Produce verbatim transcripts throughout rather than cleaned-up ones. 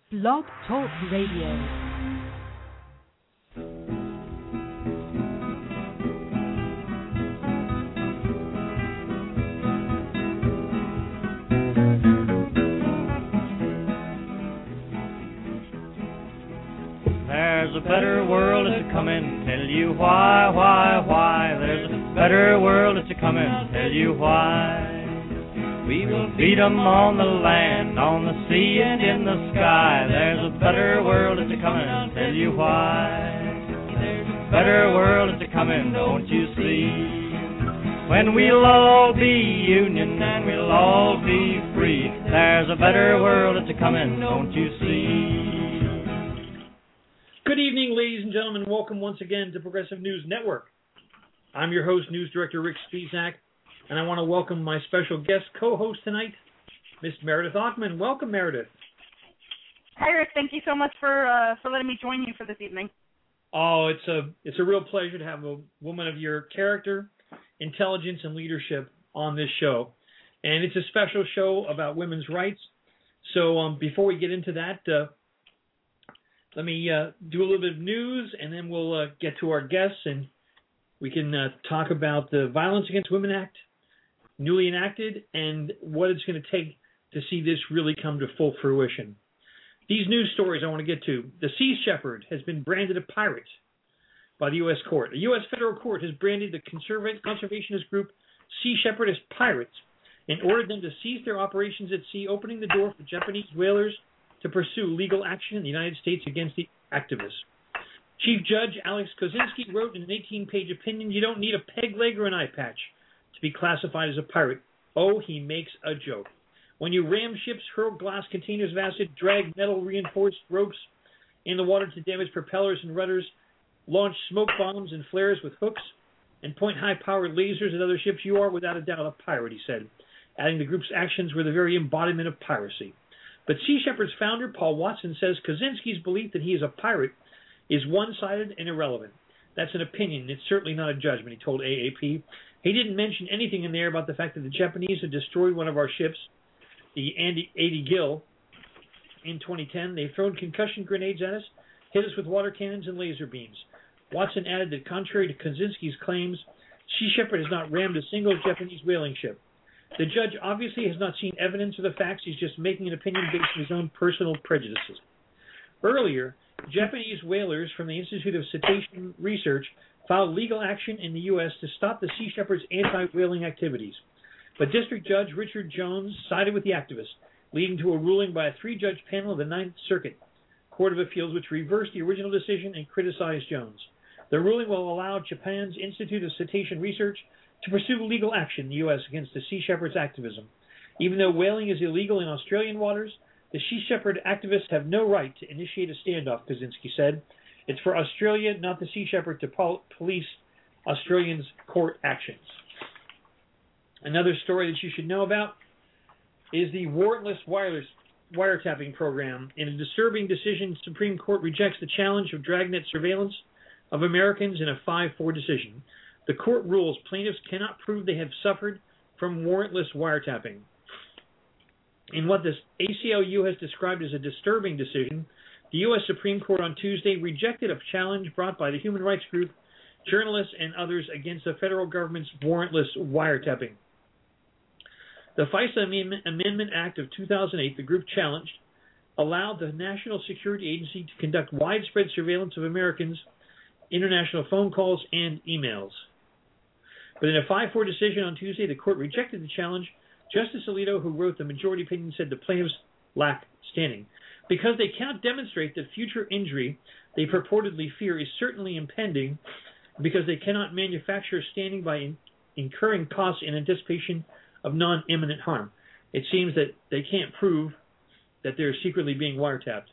Blog Talk Radio. There's a better world that's a comin', tell you why, why, why. There's a better world that's a comin', tell you why. We will feed 'em on the land, on the sea and in the sky. There's a better world that's a comin', tell you why. There's a better world that's a comin', don't you see? When we'll all be union and we'll all be free. There's a better world that's a comin', don't you see? Good evening, ladies and gentlemen. Welcome once again to Progressive News Network. I'm your host, News Director Rick Spisak, and I want to welcome my special guest co-host tonight, Miss Meredith Ochman. Welcome, Meredith. Hi, Rick. Thank you so much for uh, for letting me join you for this evening. Oh, it's a it's a real pleasure to have a woman of your character, intelligence, and leadership on this show. And it's a special show about women's rights. So um, before we get into that, uh, let me uh, do a little bit of news, and then we'll uh, get to our guests, and we can uh, talk about the Violence Against Women Act, newly enacted, and what it's going to take to see this really come to full fruition. These news stories I want to get to. The Sea Shepherd has been branded a pirate by the U S court. The U S federal court has branded the conserva- conservationist group Sea Shepherd as pirates and ordered them to cease their operations at sea, opening the door for Japanese whalers to pursue legal action in the United States against the activists. Chief Judge Alex Kozinski wrote in an eighteen-page opinion, "You don't need a peg leg or an eye patch to be classified as a pirate." Oh, he makes a joke. When you ram ships, hurl glass containers of acid, drag metal-reinforced ropes in the water to damage propellers and rudders, launch smoke bombs and flares with hooks, and point high-powered lasers at other ships, you are without a doubt a pirate, he said, adding the group's actions were the very embodiment of piracy. But Sea Shepherd's founder, Paul Watson, says Kozinski's belief that he is a pirate is one-sided and irrelevant. That's an opinion. It's certainly not a judgment, he told A A P. He didn't mention anything in there about the fact that the Japanese had destroyed one of our ships, the Andy, Adi Gill, in twenty ten. They've thrown concussion grenades at us, hit us with water cannons and laser beams. Watson added that contrary to Kozinski's claims, Sea Shepherd has not rammed a single Japanese whaling ship. The judge obviously has not seen evidence of the facts. He's just making an opinion based on his own personal prejudices. Earlier, Japanese whalers from the Institute of Cetacean Research filed legal action in the U S to stop the Sea Shepherd's anti-whaling activities. But District Judge Richard Jones sided with the activists, leading to a ruling by a three-judge panel of the Ninth Circuit Court of Appeals, which reversed the original decision and criticized Jones. The ruling will allow Japan's Institute of Cetacean Research to pursue legal action in the U S against the Sea Shepherd's activism. Even though whaling is illegal in Australian waters, the Sea Shepherd activists have no right to initiate a standoff, Kozinski said. It's for Australia, not the Sea Shepherd, to pol- police Australians' court actions. Another story that you should know about is the warrantless wireless wiretapping program. In a disturbing decision, the Supreme Court rejects the challenge of dragnet surveillance of Americans in a five four decision. The court rules plaintiffs cannot prove they have suffered from warrantless wiretapping. In what the A C L U has described as a disturbing decision, the U S Supreme Court on Tuesday rejected a challenge brought by the human rights group, journalists, and others against the federal government's warrantless wiretapping. The FISA Amendment Act of two thousand eight, the group challenged, allowed the National Security Agency to conduct widespread surveillance of Americans, international phone calls, and emails. But in a five four decision on Tuesday, the court rejected the challenge. Justice Alito, who wrote the majority opinion, said the plaintiffs lack standing because they cannot demonstrate that future injury they purportedly fear is certainly impending, because they cannot manufacture standing by in- incurring costs in anticipation of non-imminent harm. It seems that they can't prove that they're secretly being wiretapped.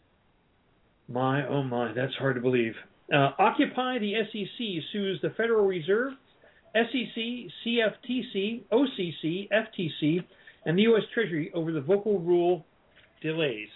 My, oh my, that's hard to believe. Uh, Occupy, the S E C, sues the Federal Reserve, S E C, C F T C, O C C, F T C, and the U S Treasury over the Volcker Rule delays.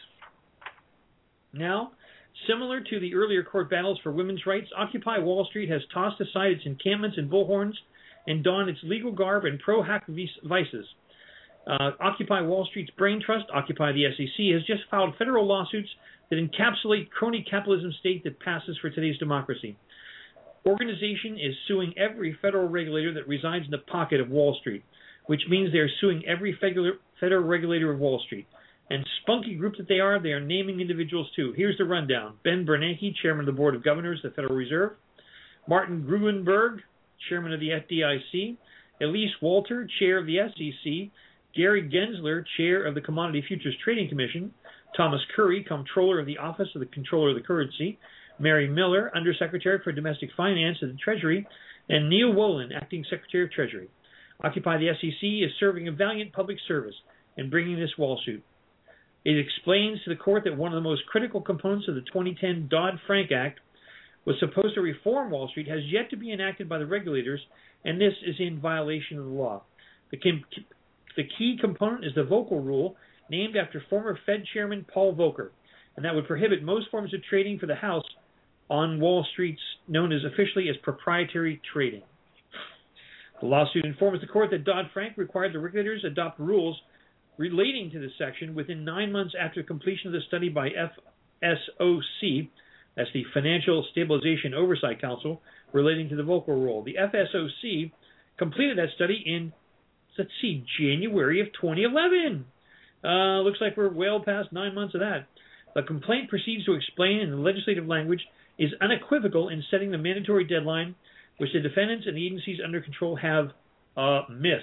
Now, similar to the earlier court battles for women's rights, Occupy Wall Street has tossed aside its encampments and bullhorns and donned its legal garb and pro-hack vices. Uh, Occupy Wall Street's brain trust, Occupy the S E C, has just filed federal lawsuits that encapsulate crony capitalism state that passes for today's democracy. Organization is suing every federal regulator that resides in the pocket of Wall Street, which means they are suing every federal regulator of Wall Street. And spunky group that they are, they are naming individuals too. Here's the rundown. Ben Bernanke, chairman of the Board of Governors of the Federal Reserve. Martin Gruenberg, chairman of the F D I C. Elise Walter, chair of the S E C. Gary Gensler, chair of the Commodity Futures Trading Commission. Thomas Curry, comptroller of the Office of the Comptroller of the Currency. Mary Miller, undersecretary for Domestic Finance of the Treasury. And Neil Wolin, acting secretary of Treasury. Occupy the S E C is serving a valiant public service in bringing this lawsuit. It explains to the court that one of the most critical components of the twenty ten Dodd-Frank Act was supposed to reform Wall Street has yet to be enacted by the regulators, and this is in violation of the law. The, com- the key component is the Volcker Rule, named after former Fed Chairman Paul Volcker, and that would prohibit most forms of trading for the House on Wall Street, known as officially as proprietary trading. The lawsuit informs the court that Dodd-Frank required the regulators adopt rules relating to this section within nine months after completion of the study by F S O C, that's the Financial Stabilization Oversight Council, relating to the Volcker Rule. The F S O C completed that study in, let's see, January of twenty eleven. Uh, looks like we're well past nine months of that. The complaint proceeds to explain in the legislative language is unequivocal in setting the mandatory deadline which the defendants and the agencies under control have uh, missed.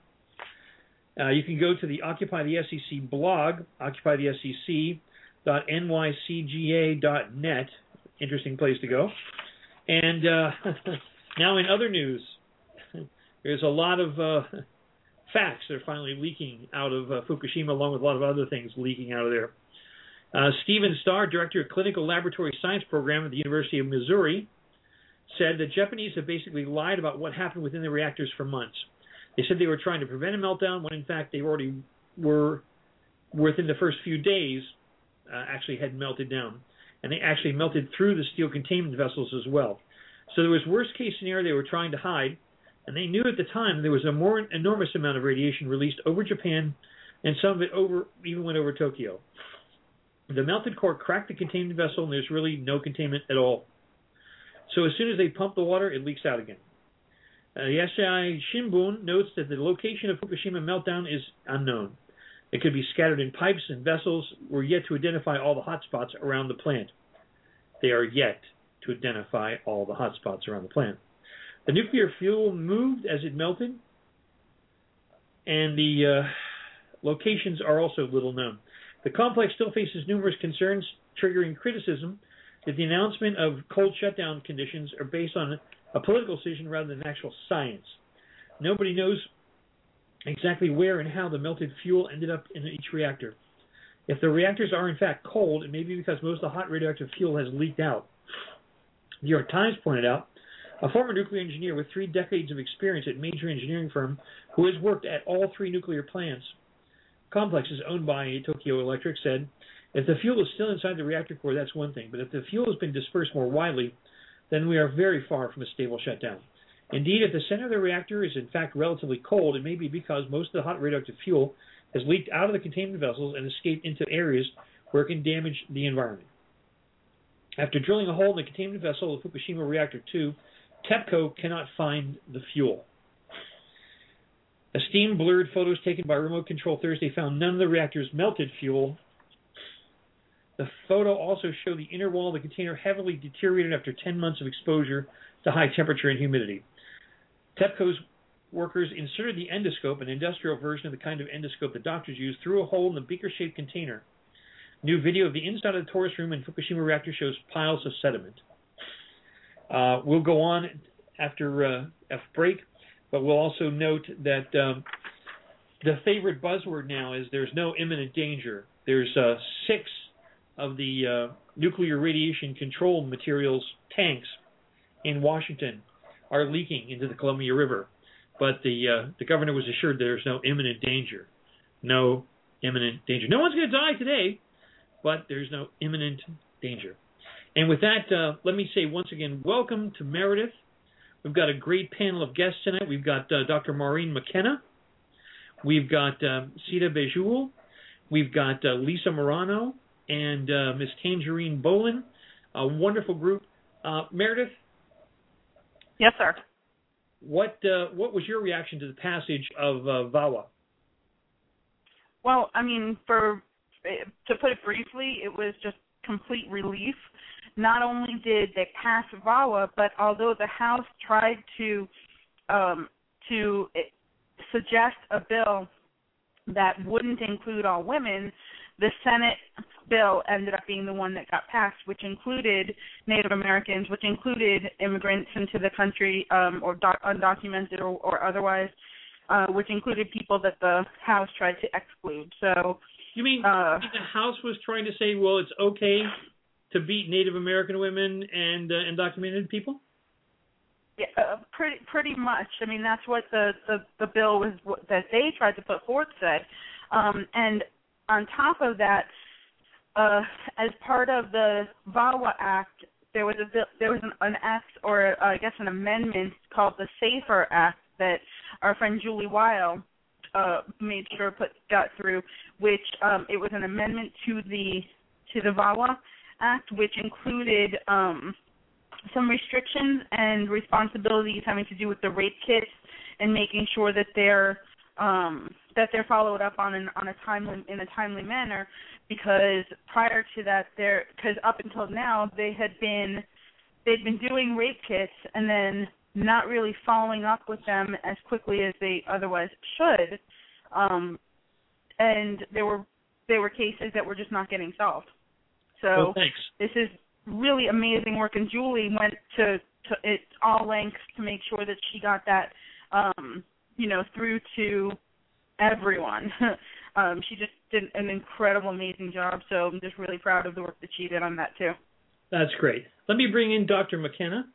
Uh, you can go to the Occupy the S E C blog, occupy the S E C dot N Y C G A dot net. Interesting place to go. And uh, now in other news, there's a lot of uh, facts that are finally leaking out of uh, Fukushima, along with a lot of other things leaking out of there. Uh, Stephen Starr, director of Clinical Laboratory Science Program at the University of Missouri, said the Japanese have basically lied about what happened within the reactors for months. They said they were trying to prevent a meltdown when, in fact, they already were, within the first few days, uh, actually had melted down. And they actually melted through the steel containment vessels as well. So there was worst-case scenario they were trying to hide, and they knew at the time there was a more enormous amount of radiation released over Japan, and some of it over even went over Tokyo. The melted core cracked the containment vessel, and there's really no containment at all. So as soon as they pump the water, it leaks out again. Uh, the Asahi Shimbun notes that the location of Fukushima meltdown is unknown. It could be scattered in pipes and vessels. We're yet to identify all the hot spots around the plant. They are yet to identify all the hot spots around the plant. The nuclear fuel moved as it melted, and the uh, locations are also little known. The complex still faces numerous concerns, triggering criticism that the announcement of cold shutdown conditions are based on a political decision rather than actual science. Nobody knows exactly where and how the melted fuel ended up in each reactor. If the reactors are in fact cold, it may be because most of the hot radioactive fuel has leaked out. The New York Times pointed out a former nuclear engineer with three decades of experience at a major engineering firm who has worked at all three nuclear plants, complexes owned by Tokyo Electric, said, if the fuel is still inside the reactor core, that's one thing. But if the fuel has been dispersed more widely, then we are very far from a stable shutdown. Indeed, if the center of the reactor is in fact relatively cold, it may be because most of the hot radioactive fuel has leaked out of the containment vessels and escaped into areas where it can damage the environment. After drilling a hole in the containment vessel of Fukushima Reactor two, TEPCO cannot find the fuel. A steam blurred photos taken by remote control Thursday found none of the reactor's melted fuel. The photo also showed the inner wall of the container heavily deteriorated after ten months of exposure to high temperature and humidity. TEPCO's workers inserted the endoscope, an industrial version of the kind of endoscope that doctors use, through a hole in the beaker-shaped container. New video of the inside of the torus room in Fukushima reactor shows piles of sediment. Uh, we'll go on after uh, a break, but we'll also note that um, the favorite buzzword now is there's no imminent danger. There's uh, six of the uh, nuclear radiation control materials tanks in Washington are leaking into the Columbia River. But the uh, the governor was assured there's no imminent danger. No imminent danger. No one's going to die today, but there's no imminent danger. And with that, uh, let me say once again, welcome to Meredith. We've got a great panel of guests tonight. We've got uh, Doctor Maureen McKenna. We've got uh, Sita Bejul. We've got uh, Lisa Morano and uh, Miss Tangerine Bolin. A wonderful group. Uh, Meredith? Yes, sir. What uh, what was your reaction to the passage of uh, V A W A? Well, I mean, for to put it briefly, it was just complete relief. Not only did they pass V A W A, but although the House tried to um, to suggest a bill that wouldn't include all women, the Senate bill ended up being the one that got passed, which included Native Americans, which included immigrants into the country, um, or doc- undocumented or, or otherwise, uh, which included people that the House tried to exclude. So, you mean, uh, you mean the House was trying to say, well, it's okay to beat Native American women and uh, undocumented people? Yeah, uh, pretty pretty much. I mean, that's what the, the, the bill was that they tried to put forth said. Um, and on top of that, uh, as part of the V A W A Act, there was a bill, there was an, an act, or uh, I guess an amendment called the SAFER Act that our friend Julie Weil uh, made sure put got through, which um, it was an amendment to the to the V A W A Act, which included um, some restrictions and responsibilities having to do with the rape kits and making sure that they're um, that they're followed up on an, on a timely in a timely manner. Because prior to that, there because up until now they had been they'd been doing rape kits and then not really following up with them as quickly as they otherwise should, um, and there were there were cases that were just not getting solved. So well, thanks. This is really amazing work, and Julie went to, to it all lengths to make sure that she got that um, you know through to everyone. Um, she just did an incredible, amazing job, so I'm just really proud of the work that she did on that, too. That's great. Let me bring in Doctor McKenna.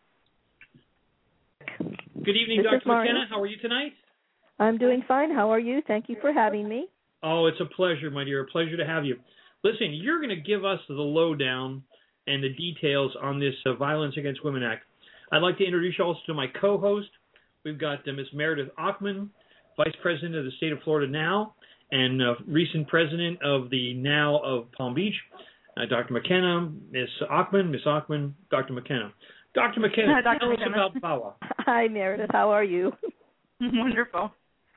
Good evening, This Doctor is Maria. McKenna. How are you tonight? I'm doing fine. How are you? Thank you for having me. Oh, it's a pleasure, my dear. A pleasure to have you. Listen, you're going to give us the lowdown and the details on this uh, Violence Against Women Act. I'd like to introduce you also to my co-host. We've got uh, Miz Meredith Ochman, Vice President of the State of Florida Now, and uh, recent president of the Now of Palm Beach, uh, Doctor McKenna, Miss Ochman, Miss Ochman, Doctor McKenna. Doctor McKenna, Hi, Doctor tell McKenna. us about V A W A. Hi, Meredith. How are you? Wonderful.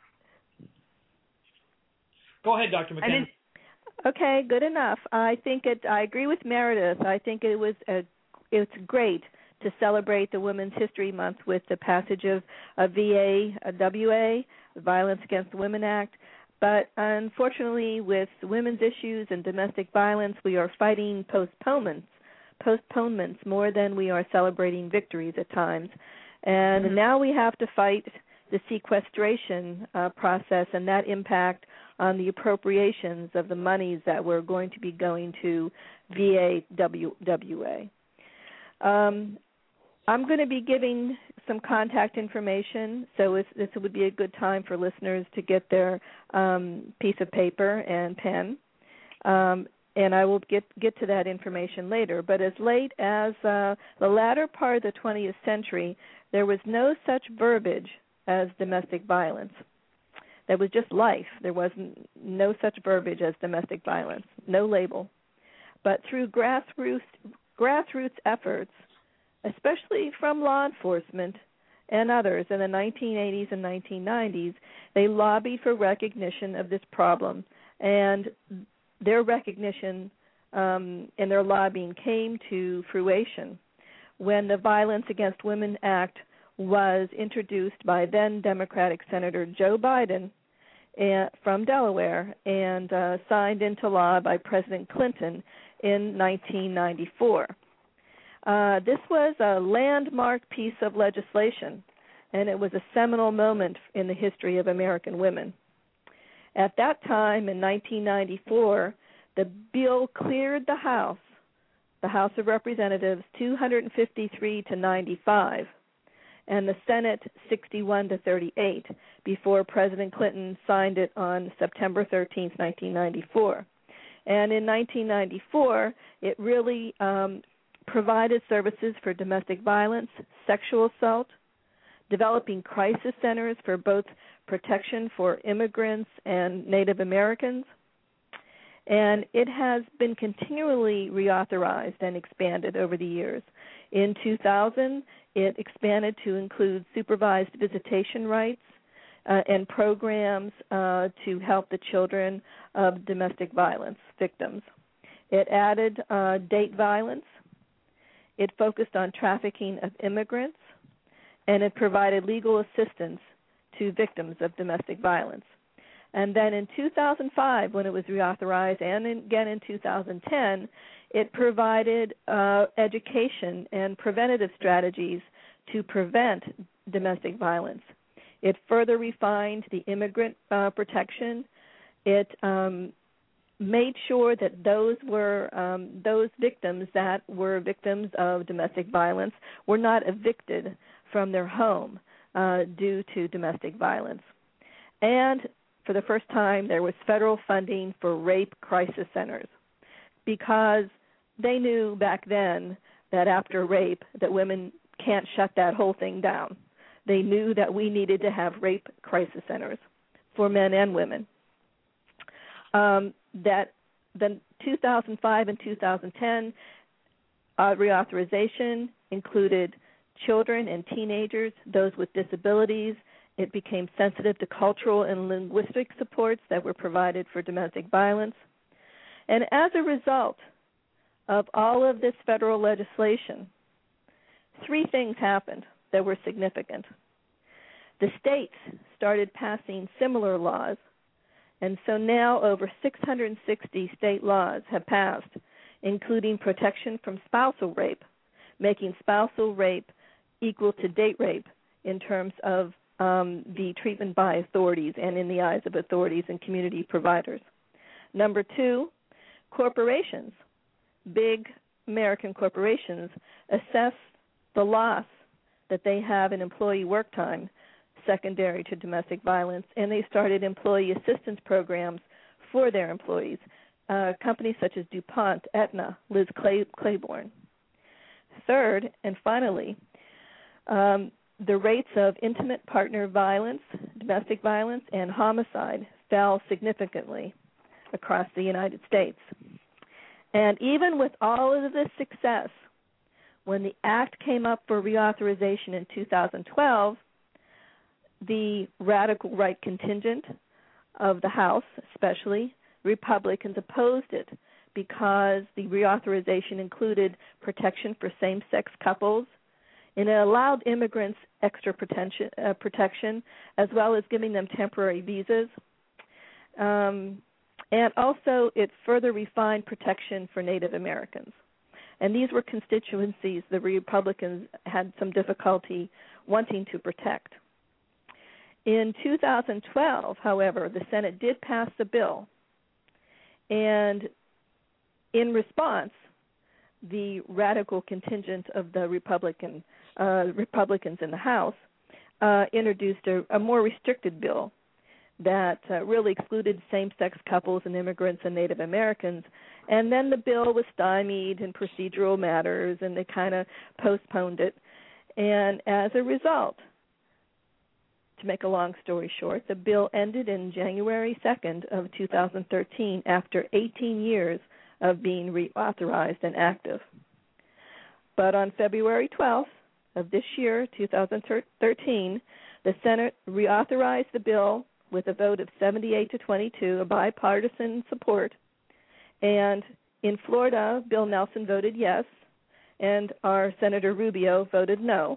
Go ahead, Doctor McKenna. Okay, good enough. I think it. I agree with Meredith. I think it was a, it's great to celebrate the Women's History Month with the passage of a V A, a W A, the Violence Against Women Act. But unfortunately, with women's issues and domestic violence, we are fighting postponements, postponements more than we are celebrating victories at times. And mm-hmm. now we have to fight the sequestration uh, process and that impact on the appropriations of the monies that were going to be going to V A W A. Um, I'm going to be giving some contact information, so if, this would be a good time for listeners to get their um, piece of paper and pen, um, and I will get, get to that information later. But as late as uh, the latter part of the twentieth century, there was no such verbiage as domestic violence. That was just life. There wasn't no such verbiage as domestic violence, no label. But through grassroots, grassroots efforts, especially from law enforcement and others in the nineteen eighties and nineteen nineties, they lobbied for recognition of this problem, and their recognition um, and their lobbying came to fruition when the Violence Against Women Act was introduced by then Democratic Senator Joe Biden uh, from Delaware and uh, signed into law by President Clinton in nineteen ninety-four. Uh, this was a landmark piece of legislation, and it was a seminal moment in the history of American women. At that time, in nineteen ninety-four, the bill cleared the House, the House of Representatives, two hundred fifty-three to ninety-five, and the Senate sixty-one to thirty-eight, before President Clinton signed it on September thirteenth, nineteen ninety-four. And in nineteen ninety-four, it really um, provided services for domestic violence, sexual assault, developing crisis centers for both protection for immigrants and Native Americans. And it has been continually reauthorized and expanded over the years. In two thousand, it expanded to include supervised visitation rights uh, and programs uh, to help the children of domestic violence victims. It added uh, date violence. It focused on trafficking of immigrants, and it provided legal assistance to victims of domestic violence. And then in two thousand five, when it was reauthorized, and again in two thousand ten, it provided uh, education and preventative strategies to prevent domestic violence. It further refined the immigrant uh, protection. It um, made sure that those were um, those victims that were victims of domestic violence were not evicted from their home uh, due to domestic violence. And for the first time, there was federal funding for rape crisis centers, because they knew back then that after rape that women can't shut that whole thing down. They knew that we needed to have rape crisis centers for men and women. Um, that the two thousand five and two thousand ten uh, reauthorization included children and teenagers, those with disabilities. It became sensitive to cultural and linguistic supports that were provided for domestic violence. And as a result of all of this federal legislation, three things happened that were significant. The states started passing similar laws, and so now over six hundred sixty state laws have passed, including protection from spousal rape, making spousal rape equal to date rape in terms of um, the treatment by authorities and in the eyes of authorities and community providers. Number two, corporations, big American corporations, assess the loss that they have in employee work time secondary to domestic violence, and they started employee assistance programs for their employees, uh, companies such as DuPont, Aetna, Liz Clay- Claiborne. Third, and finally, um, the rates of intimate partner violence, domestic violence, and homicide fell significantly across the United States. And even with all of this success, when the act came up for reauthorization in two thousand twelve, the radical right contingent of the House, especially Republicans, opposed it because the reauthorization included protection for same-sex couples, and it allowed immigrants extra protection, uh, protection as well as giving them temporary visas. Um, and also it further refined protection for Native Americans. And these were constituencies the Republicans had some difficulty wanting to protect. In two thousand twelve, however, the Senate did pass the bill, and in response, the radical contingent of the Republican uh, Republicans in the House uh, introduced a, a more restricted bill that uh, really excluded same-sex couples and immigrants and Native Americans. And then the bill was stymied in procedural matters, and they kind of postponed it. And as a result, to make a long story short, the bill ended in January second of two thousand thirteen after eighteen years of being reauthorized and active. But on February twelfth of this year, two thousand thirteen, the Senate reauthorized the bill with a vote of seventy-eight to twenty-two, a bipartisan support. And in Florida, Bill Nelson voted yes, and our Senator Rubio voted no.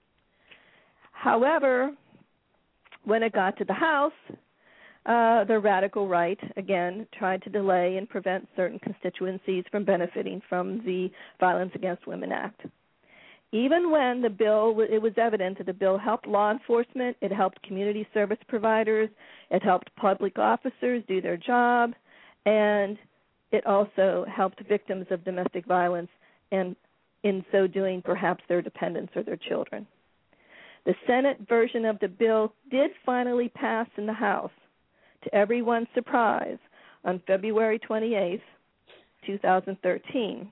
However, when it got to the House, uh, the radical right, again, tried to delay and prevent certain constituencies from benefiting from the Violence Against Women Act. Even when the bill, it was evident that the bill helped law enforcement, it helped community service providers, it helped public officers do their job, and it also helped victims of domestic violence, and in so doing, perhaps their dependents or their children. The Senate version of the bill did finally pass in the House, to everyone's surprise, on February twenty-eighth, two thousand thirteen.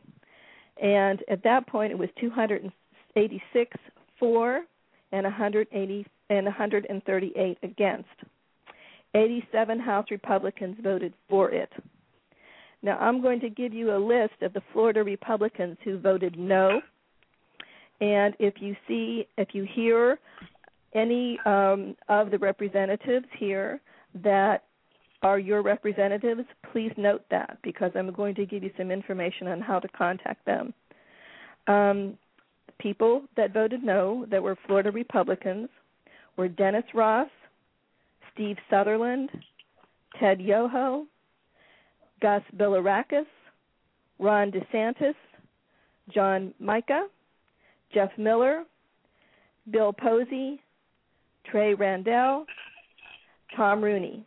And at that point, it was two hundred eighty-six for and one hundred and one hundred thirty-eight against. eighty-seven House Republicans voted for it. Now, I'm going to give you a list of the Florida Republicans who voted no. And if you see, if you hear any um, of the representatives here that are your representatives, please note that, because I'm going to give you some information on how to contact them. Um, people that voted no that were Florida Republicans were Dennis Ross, Steve Sutherland, Ted Yoho, Gus Bilirakis, Ron DeSantis, John Mica, Jeff Miller, Bill Posey, Trey Randall, Tom Rooney.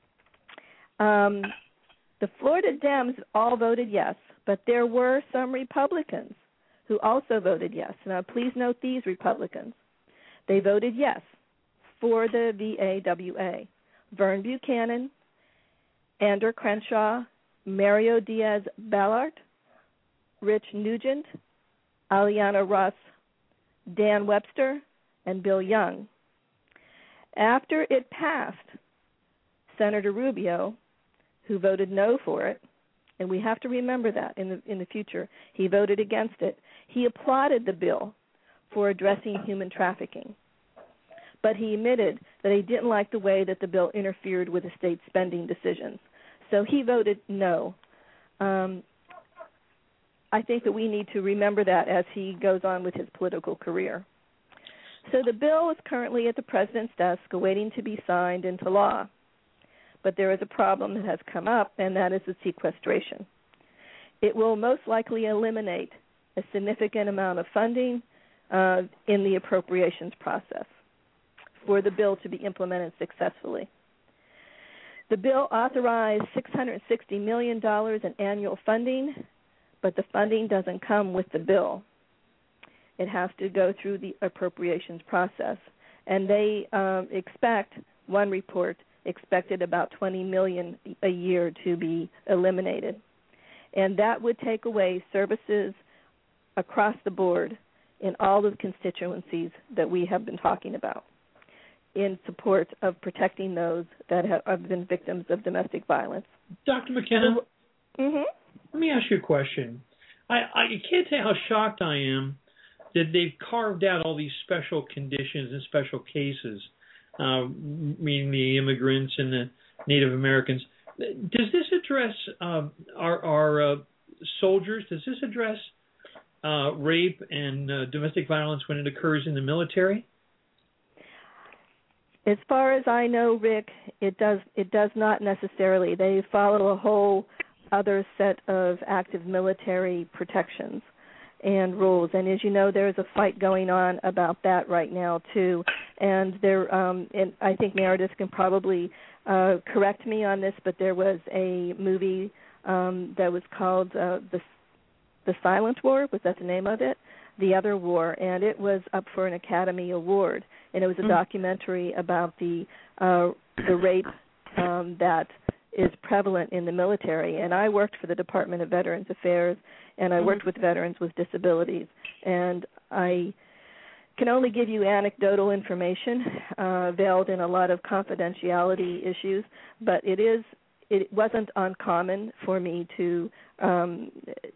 Um, the Florida Dems all voted yes, but there were some Republicans who also voted yes. Now, please note these Republicans. They voted yes for the V A W A. Vern Buchanan, Andrew Crenshaw, Mario Diaz-Balart, Rich Nugent, Aliana Russ, Dan Webster, and Bill Young. After it passed, Senator Rubio, who voted no for it, and we have to remember that in the in the future, he voted against it. He applauded the bill for addressing human trafficking, but he admitted that he didn't like the way that the bill interfered with the state's spending decisions. So he voted no. Um, I think that we need to remember that as he goes on with his political career. So the bill is currently at the president's desk awaiting to be signed into law. But there is a problem that has come up, and that is the sequestration. It will most likely eliminate a significant amount of funding uh, in the appropriations process for the bill to be implemented successfully. The bill authorized six hundred sixty million dollars in annual funding, but the funding doesn't come with the bill. It has to go through the appropriations process. And they um, expect, one report expected about twenty million dollars a year to be eliminated. And that would take away services across the board in all the constituencies that we have been talking about, in support of protecting those that have been victims of domestic violence. Doctor McKenna, mm-hmm. let me ask you a question. I, I can't tell you how shocked I am that they've carved out all these special conditions and special cases, uh, meaning the immigrants and the Native Americans. Does this address uh, our, our uh, soldiers? Does this address uh, rape and uh, domestic violence when it occurs in the military? As far as I know, Rick, it does it does not necessarily. They follow a whole other set of active military protections and rules. And as you know, there's a fight going on about that right now too. And there, um, and I think Meredith can probably uh, correct me on this, but there was a movie um, that was called uh, the the Silent War. Was that the name of it? The Other War, and it was up for an Academy Award. And it was a mm-hmm. documentary about the uh, the rape um, that is prevalent in the military. And I worked for the Department of Veterans Affairs, and I mm-hmm. worked with veterans with disabilities. And I can only give you anecdotal information, uh, veiled in a lot of confidentiality issues, but it is it wasn't uncommon for me to um,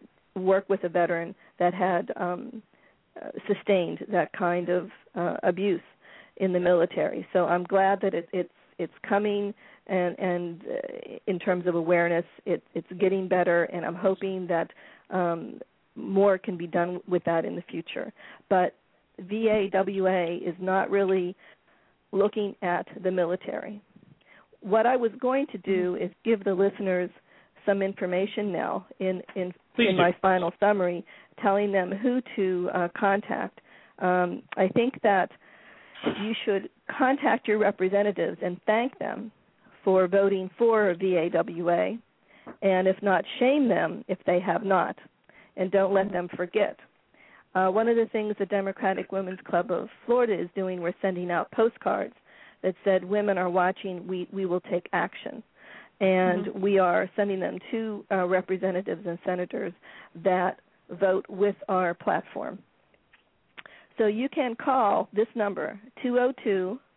work with a veteran that had um, uh, sustained that kind of uh, abuse in the military. So I'm glad that it, it's it's coming, and and uh, in terms of awareness, it, it's getting better, and I'm hoping that um, more can be done with that in the future. But V A W A is not really looking at the military. What I was going to do is give the listeners some information now in, in, in my final summary, telling them who to uh, contact. Um, I think that you should contact your representatives and thank them for voting for V A W A, and if not, shame them if they have not, and don't let them forget. Uh, one of the things the Democratic Women's Club of Florida is doing, we're sending out postcards that said, women are watching, we, we will take action. And mm-hmm. we are sending them to uh, representatives and senators that vote with our platform. So you can call this number, two oh two,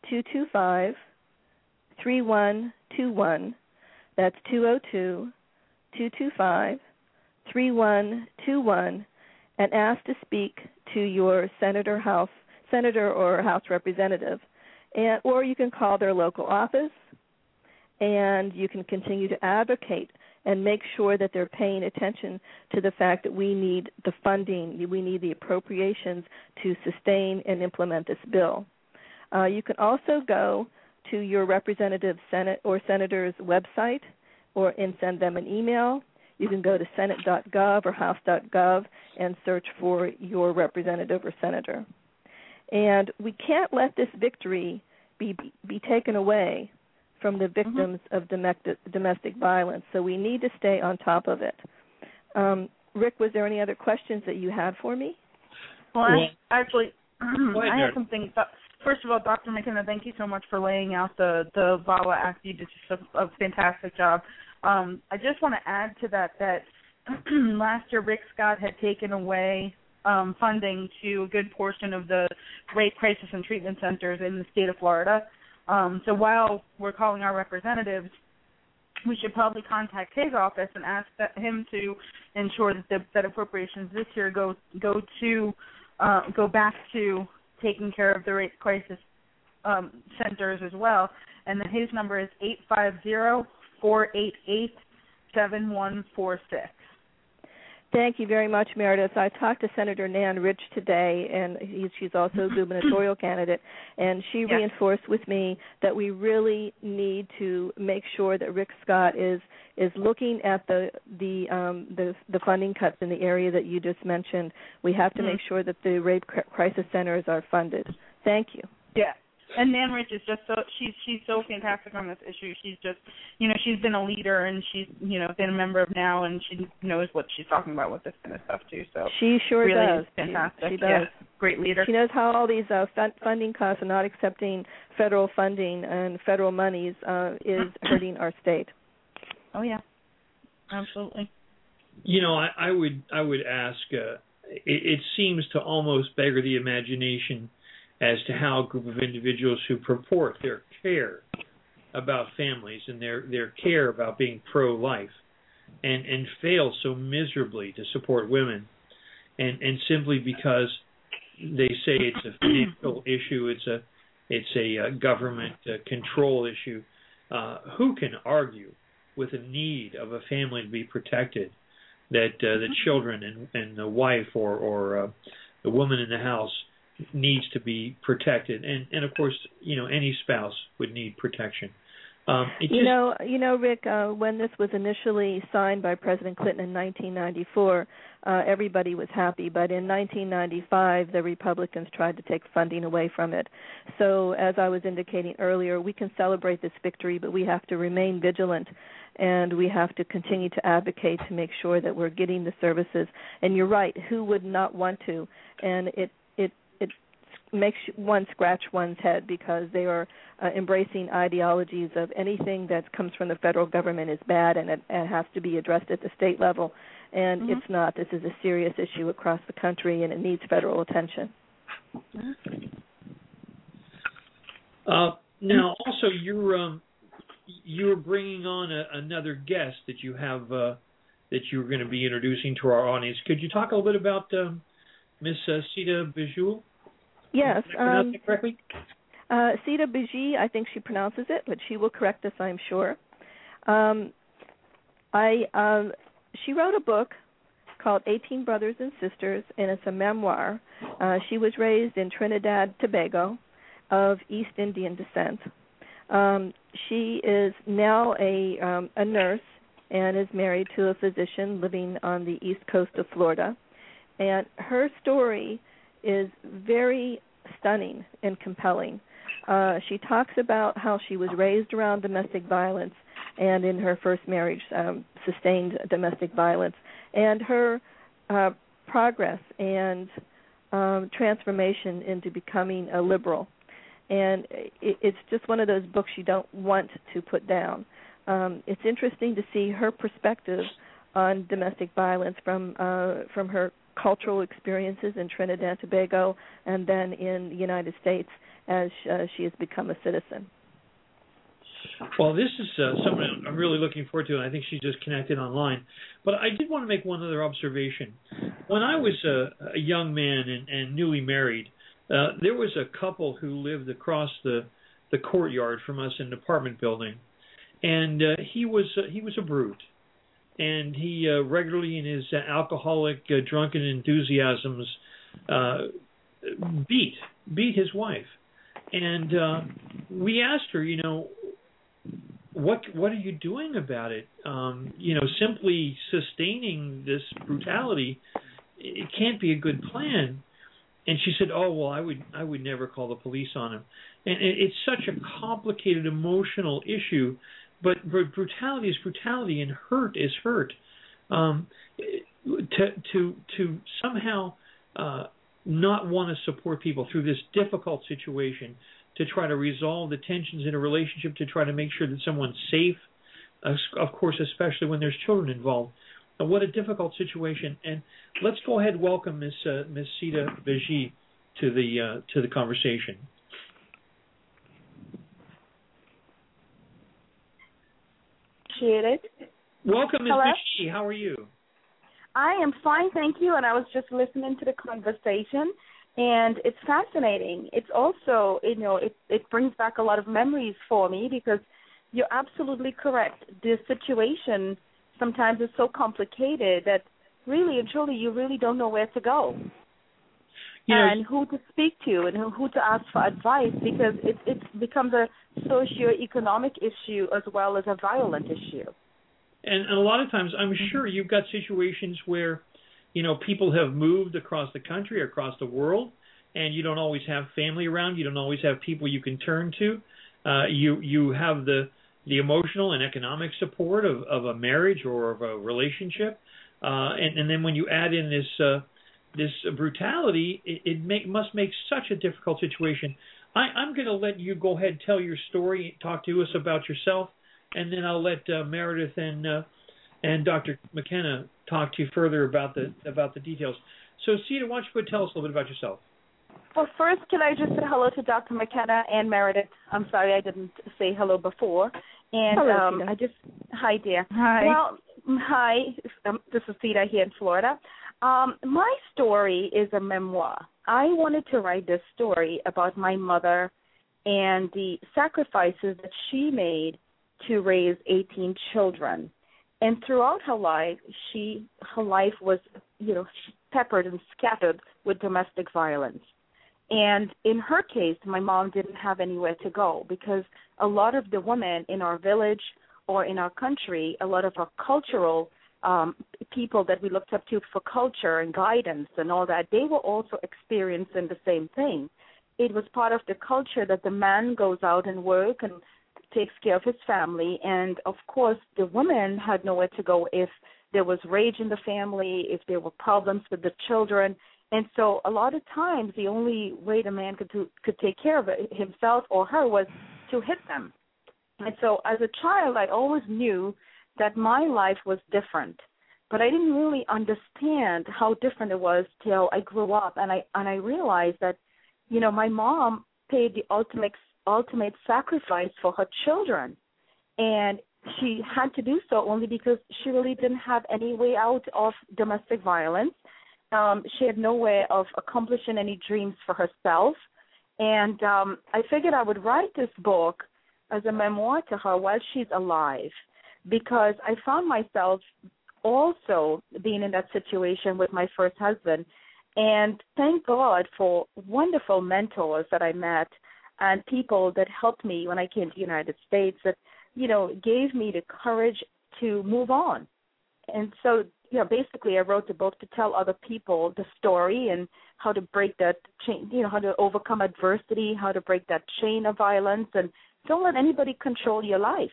two two five, three one two one. That's two oh two, two two five, three one two one, and ask to speak to your senator, house senator or House representative. And, or you can call their local office, and you can continue to advocate and make sure that they're paying attention to the fact that we need the funding, we need the appropriations to sustain and implement this bill. Uh, you can also go to your representative Senate or senator's website or and send them an email. You can go to senate dot gov or house dot gov and search for your representative or senator. And we can't let this victory be be taken away from the victims mm-hmm. of domestic, domestic violence. So we need to stay on top of it. Um, Rick, was there any other questions that you had for me? Well, I, actually, I have something. First of all, Doctor McKenna, thank you so much for laying out the, the VAWA Act. You did just a, a fantastic job. Um, I just want to add to that that last year Rick Scott had taken away um, funding to a good portion of the rape crisis and treatment centers in the state of Florida. Um, so while we're calling our representatives, we should probably contact his office and ask that, him to ensure that, the, that appropriations this year go go to uh, go back to taking care of the rape crisis um, centers as well. And then his number is eight five zero, four eight eight, seven one four six. Thank you very much, Meredith. I talked to Senator Nan Rich today, and he, she's also a gubernatorial candidate, and she yeah. reinforced with me that we really need to make sure that Rick Scott is is looking at the the um, the, the funding cuts in the area that you just mentioned. We have to mm-hmm. make sure that the rape crisis centers are funded. Thank you. Yeah. And Nan Rich is just so she's she's so fantastic on this issue. She's just you know she's been a leader and she's you know been a member of NOW and she knows what she's talking about with this kind of stuff too. So she sure really does. Is fantastic. She, she does. Yeah, great leader. She knows how all these uh, fund- funding costs and not accepting federal funding and federal monies uh, is hurting our state. Oh yeah, absolutely. You know, I, I would I would ask. Uh, it, it seems to almost beggar the imagination as to how a group of individuals who purport their care about families and their, their care about being pro-life and, and fail so miserably to support women, and, and simply because they say it's a financial issue, it's a it's a uh, government uh, control issue. Uh, who can argue with the need of a family to be protected, that uh, the children and, and the wife or, or uh, the woman in the house needs to be protected, and and of course, you know, any spouse would need protection. Um, you just, know, you know, Rick, uh, when this was initially signed by President Clinton in nineteen ninety-four, uh, everybody was happy. But in nineteen ninety-five, the Republicans tried to take funding away from it. So, as I was indicating earlier, we can celebrate this victory, but we have to remain vigilant, and we have to continue to advocate to make sure that we're getting the services. And you're right, who would not want to? And it it it makes one scratch one's head because they are uh, embracing ideologies of anything that comes from the federal government is bad and it, it has to be addressed at the state level. And mm-hmm. it's not. This is a serious issue across the country, and it needs federal attention. Uh, now, also, you're um, you're bringing on a, another guest that you have uh, that you're going to be introducing to our audience. Could you talk a little bit about um, Miss uh, Sita Bijou? Yes. Did I pronounce um, it correctly? Uh, Sita Bijou, I think she pronounces it, but she will correct us, I'm sure. Um, I um, she wrote a book called eighteen Brothers and Sisters, and it's a memoir. Uh, she was raised in Trinidad, Tobago, of East Indian descent. Um, she is now a um, a nurse and is married to a physician living on the east coast of Florida. And her story is very stunning and compelling. Uh, she talks about how she was raised around domestic violence and in her first marriage um, sustained domestic violence, and her uh, progress and um, transformation into becoming a liberal. And it, it's just one of those books you don't want to put down. Um, it's interesting to see her perspective on domestic violence from uh, from her cultural experiences in Trinidad and Tobago and then in the United States as uh, she has become a citizen. Well, this is uh, something I'm really looking forward to, and I think she's just connected online. But I did want to make one other observation. When I was a, a young man and, and newly married, uh, there was a couple who lived across the, the courtyard from us in an apartment building, and uh, he was uh, he was a brute, and he uh, regularly, in his uh, alcoholic, uh, drunken enthusiasms, uh, beat beat his wife, and uh, we asked her, you know, what what are you doing about it? Um, you know, simply sustaining this brutality, it can't be a good plan. And she said, "Oh well, I would I would never call the police on him." And it, it's such a complicated emotional issue, but brutality is brutality, and hurt is hurt. Um, to to to somehow uh, not want to support people through this difficult situation, to try to resolve the tensions in a relationship, to try to make sure that someone's safe, uh, of course, especially when there's children involved. Uh, what a difficult situation. And let's go ahead and welcome Miss Uh, Miss Sita Beji to the uh, to the conversation. Appreciate it. Welcome, Miss Hello? Beji. How are you? I am fine, thank you. And I was just listening to the conversation. And it's fascinating. It's also, you know, it, it brings back a lot of memories for me because you're absolutely correct. The situation sometimes is so complicated that really and truly you really don't know where to go you know, and who to speak to and who, who to ask for advice because it, it becomes a socio-economic issue as well as a violent issue. And, and a lot of times I'm sure you've got situations where, you know, people have moved across the country, across the world, and you don't always have family around. You don't always have people you can turn to. Uh, you you have the the emotional and economic support of, of a marriage or of a relationship, uh, and, and then when you add in this uh, this brutality, it, it make, must make such a difficult situation. I, I'm going to let you go ahead and tell your story, talk to us about yourself, and then I'll let uh, Meredith and uh, and Doctor McKenna talk to you further about the about the details. So, Sita, why don't you go tell us a little bit about yourself? Well, first, can I just say hello to Doctor McKenna and Meredith? I'm sorry I didn't say hello before. And hello, um, Sita. I just hi there. Hi. Well, hi. Um, this is Sita here in Florida. Um, my story is a memoir. I wanted to write this story about my mother and the sacrifices that she made to raise eighteen children. And throughout her life, she her life was, you know, peppered and scattered with domestic violence. And in her case, my mom didn't have anywhere to go because a lot of the women in our village or in our country, a lot of our cultural um, people that we looked up to for culture and guidance and all that, they were also experiencing the same thing. It was part of the culture that the man goes out and work and takes care of his family, and of course the woman had nowhere to go if there was rage in the family, if there were problems with the children, and so a lot of times the only way the man could do, could take care of it, himself or her was to hit them. And so as a child I always knew that my life was different, but I didn't really understand how different it was till I grew up, and I and I realized that, you know, my mom paid the ultimate ultimate sacrifice for her children, and she had to do so only because she really didn't have any way out of domestic violence. Um, she had no way of accomplishing any dreams for herself, and um, I figured I would write this book as a memoir to her while she's alive, because I found myself also being in that situation with my first husband, and thank God for wonderful mentors that I met and people that helped me when I came to the United States that, you know, gave me the courage to move on. And so, you know, basically I wrote the book to tell other people the story and how to break that chain, you know, how to overcome adversity, how to break that chain of violence, and don't let anybody control your life.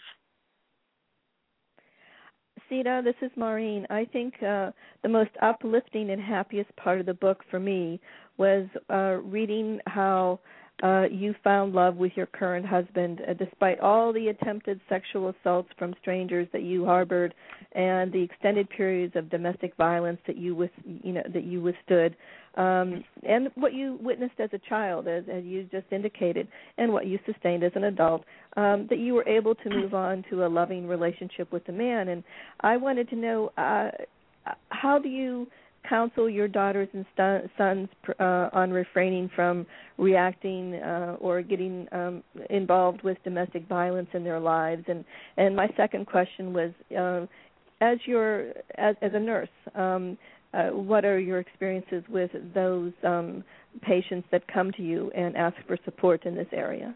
Sita, this is Maureen. I think uh, the most uplifting and happiest part of the book for me was uh, reading how uh, you found love with your current husband, uh, despite all the attempted sexual assaults from strangers that you harbored and the extended periods of domestic violence that you with you know that you withstood, um, and what you witnessed as a child, as, as you just indicated, and what you sustained as an adult, um, that you were able to move on to a loving relationship with the man. And I wanted to know, uh, how do you counsel your daughters and st- sons uh, on refraining from reacting uh, or getting um, involved with domestic violence in their lives? And and my second question was, uh, as your as, as a nurse, um, uh, what are your experiences with those um, patients that come to you and ask for support in this area?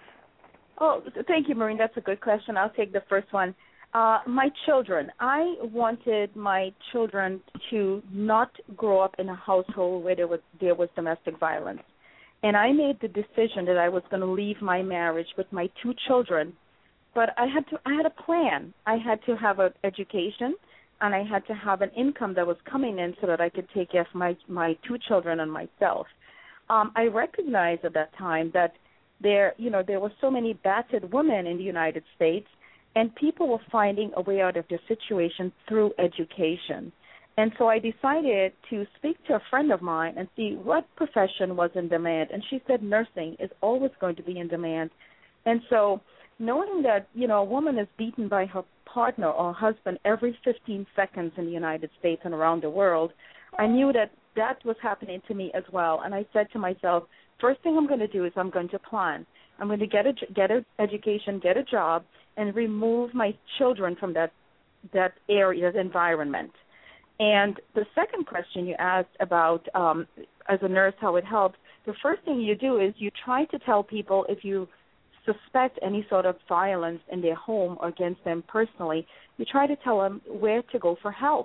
Oh, thank you, Maureen. That's a good question. I'll take the first one. Uh, my children. I wanted my children to not grow up in a household where there was there was domestic violence, and I made the decision that I was going to leave my marriage with my two children. But I had to. I had a plan. I had to have an education, and I had to have an income that was coming in so that I could take care of my my two children and myself. Um, I recognized at that time that there, you know, there were so many battered women in the United States. And people were finding a way out of their situation through education. And so I decided to speak to a friend of mine and see what profession was in demand. And she said nursing is always going to be in demand. And so knowing that, you know, a woman is beaten by her partner or husband every fifteen seconds in the United States and around the world, I knew that that was happening to me as well. And I said to myself, first thing I'm going to do is I'm going to plan. I'm going to get a get an education, get a job, and remove my children from that that area, that environment. And the second question you asked about, um, as a nurse, how it helps, the first thing you do is you try to tell people if you suspect any sort of violence in their home or against them personally, you try to tell them where to go for help.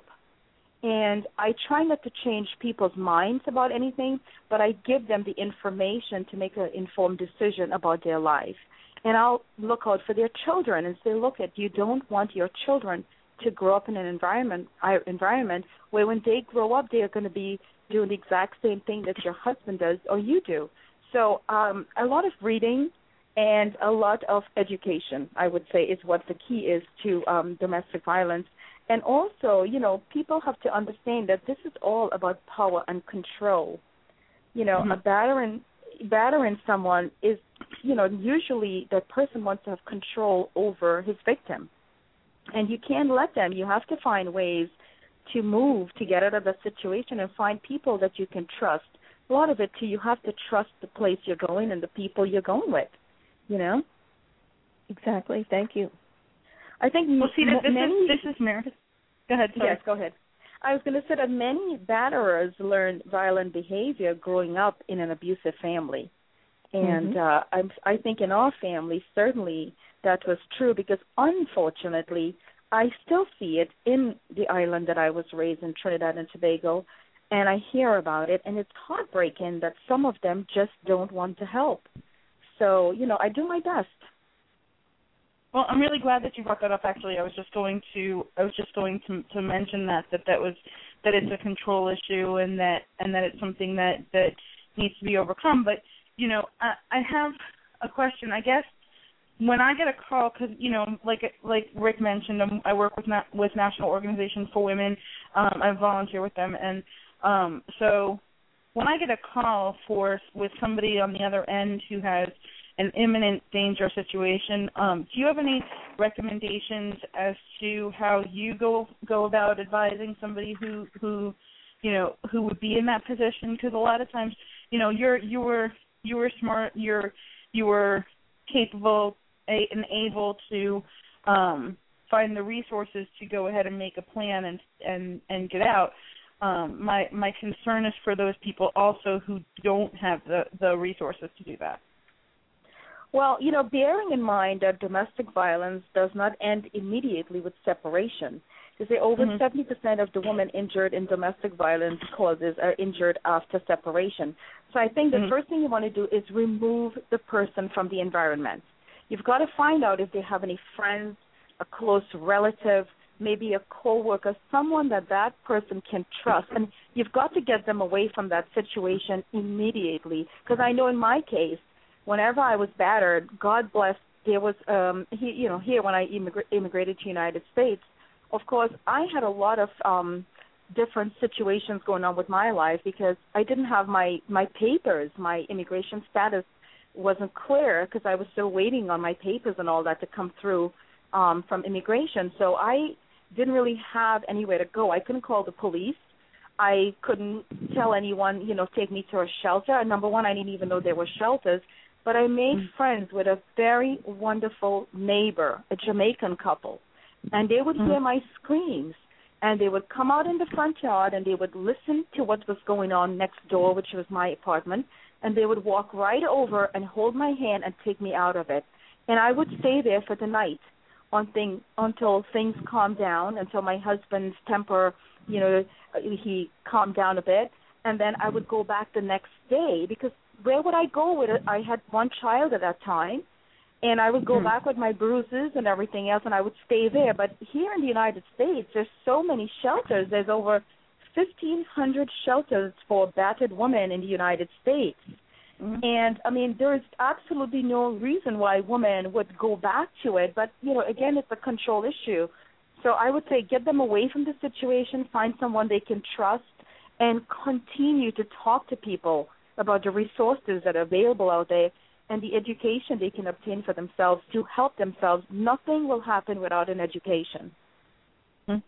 And I try not to change people's minds about anything, but I give them the information to make an informed decision about their life. And I'll look out for their children and say, look, at you don't want your children to grow up in an environment environment where when they grow up, they are going to be doing the exact same thing that your husband does or you do. So um, a lot of reading and a lot of education, I would say, is what the key is to um, domestic violence. And also, you know, people have to understand that this is all about power and control. You know, mm-hmm. a battering, battering someone is, you know, usually that person wants to have control over his victim. And you can't let them. You have to find ways to move to get out of that situation and find people that you can trust. A lot of it, too, you have to trust the place you're going and the people you're going with, you know? Exactly. Thank you. I think well, see, m- this, many, is, this is Meredith. Go ahead. Sorry. Yes, go ahead. I was going to say that many batterers learn violent behavior growing up in an abusive family. And mm-hmm. uh, I, I think in our family, certainly that was true because, unfortunately, I still see it in the island that I was raised in, Trinidad and Tobago, and I hear about it, and it's heartbreaking that some of them just don't want to help. So, you know, I do my best. Well, I'm really glad that you brought that up. Actually, I was just going to I was just going to to mention that that that was that it's a control issue and that and that it's something that that needs to be overcome. But you know, I, I have a question. I guess when I get a call, because you know, like like Rick mentioned, um, I work with na- with National Organization for Women. Um, I volunteer with them, and um, so when I get a call for with somebody on the other end who has an imminent danger situation, um, do you have any recommendations as to how you go go about advising somebody who who you know who would be in that position? Because a lot of times, you know, you're you were you were smart, you're you were capable a, and able to um, find the resources to go ahead and make a plan and and and get out. Um, my my concern is for those people also who don't have the, the resources to do that. Well, you know, bearing in mind that domestic violence does not end immediately with separation. They say over mm-hmm. seventy percent of the women injured in domestic violence causes are injured after separation. So I think the mm-hmm. first thing you want to do is remove the person from the environment. You've got to find out if they have any friends, a close relative, maybe a coworker, someone that that person can trust. And you've got to get them away from that situation immediately. Because I know in my case, whenever I was battered, God bless, there was, um, he, you know, here when I immigra- immigrated to the United States, of course, I had a lot of um, different situations going on with my life because I didn't have my, my papers. My immigration status wasn't clear because I was still waiting on my papers and all that to come through um, from immigration. So I didn't really have anywhere to go. I couldn't call the police. I couldn't tell anyone, you know, take me to a shelter. And number one, I didn't even know there were shelters. But I made mm-hmm. friends with a very wonderful neighbor, a Jamaican couple. And they would mm-hmm. hear my screams. And they would come out in the front yard and they would listen to what was going on next door, which was my apartment. And they would walk right over and hold my hand and take me out of it. And I would stay there for the night on thing, until things calmed down, until my husband's temper, you know, he calmed down a bit. And then I would go back the next day because where would I go with it? I had one child at that time. And I would go mm-hmm. back with my bruises and everything else, and I would stay there. But here in the United States, there's so many shelters. There's over fifteen hundred shelters for battered women in the United States. Mm-hmm. And, I mean, there is absolutely no reason why women would go back to it. But, you know, again, it's a control issue. So I would say get them away from the situation, find someone they can trust, and continue to talk to people about the resources that are available out there and the education they can obtain for themselves to help themselves. Nothing will happen without an education. Hmm.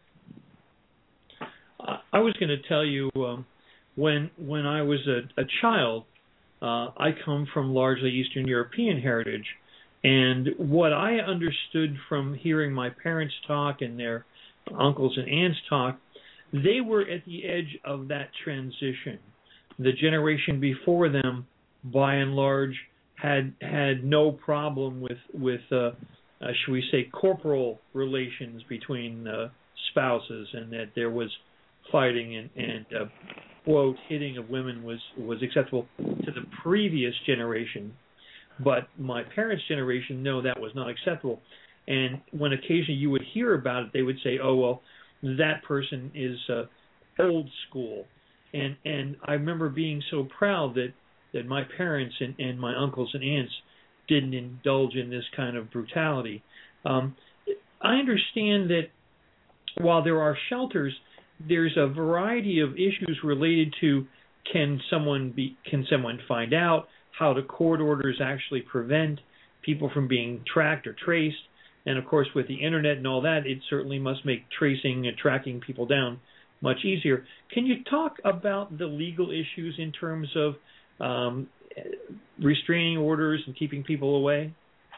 I was going to tell you, um, when when I was a, a child, uh, I come from largely Eastern European heritage, and what I understood from hearing my parents talk and their uncles and aunts talk, they were at the edge of that transition. The generation before them, by and large, had had no problem with with uh, uh, should we say corporal relations between uh, spouses, and that there was fighting and, and uh, quote hitting of women was was acceptable to the previous generation. But my parents' generation, no, that was not acceptable. And when occasionally you would hear about it, they would say, "Oh well, that person is uh, old school." And and I remember being so proud that, that my parents and, and my uncles and aunts didn't indulge in this kind of brutality. Um, I understand that while there are shelters, there's a variety of issues related to can someone be can someone find out, how do court orders actually prevent people from being tracked or traced, and of course with the internet and all that, it certainly must make tracing and tracking people down much easier. Can you talk about the legal issues in terms of um, restraining orders and keeping people away?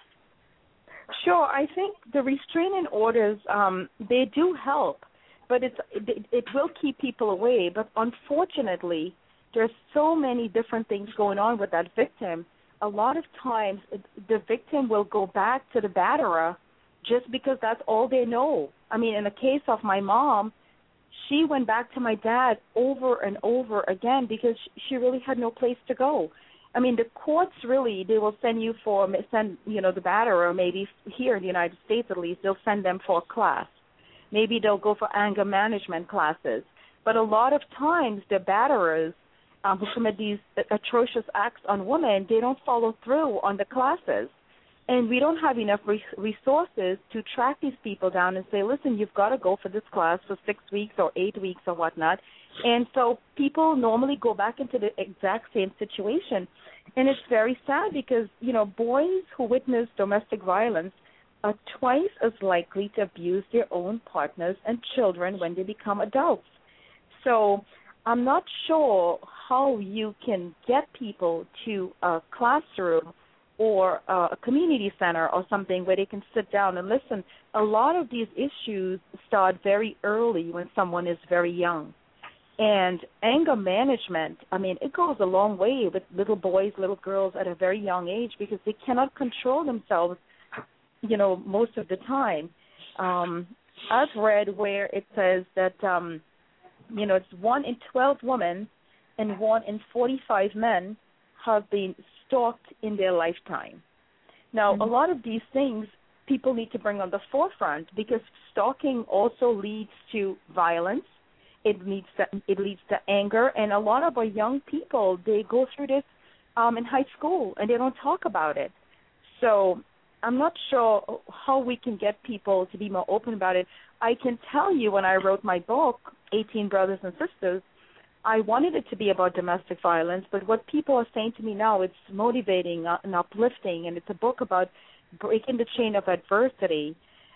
Sure. I think the restraining orders, um, they do help, but it's, it, it will keep people away. But unfortunately, there's so many different things going on with that victim. A lot of times, it, the victim will go back to the batterer just because that's all they know. I mean, in the case of my mom, she went back to my dad over and over again because she really had no place to go. I mean, the courts really, they will send you for, send, you know, the batterer, maybe here in the United States at least, they'll send them for a class. Maybe they'll go for anger management classes. But a lot of times the batterers um, who commit these atrocious acts on women, they don't follow through on the classes. And we don't have enough re- resources to track these people down and say, listen, you've got to go for this class for six weeks or eight weeks or whatnot. And so people normally go back into the exact same situation. And it's very sad because, you know, boys who witness domestic violence are twice as likely to abuse their own partners and children when they become adults. So I'm not sure how you can get people to a classroom or uh, a community center or something where they can sit down and listen. A lot of these issues start very early when someone is very young. And anger management, I mean, it goes a long way with little boys, little girls at a very young age because they cannot control themselves, you know, most of the time. Um, I've read where it says that, um, you know, it's one in twelve women and one in forty-five men have been stalked in their lifetime. Now, mm-hmm. a lot of these things people need to bring on the forefront because stalking also leads to violence. It leads to, it leads to anger, and a lot of our young people, they go through this um, in high school, and they don't talk about it. So I'm not sure how we can get people to be more open about it. I can tell you when I wrote my book, eighteen Brothers and Sisters, I wanted it to be about domestic violence, but what people are saying to me now, it's motivating and uplifting, and it's a book about breaking the chain of adversity.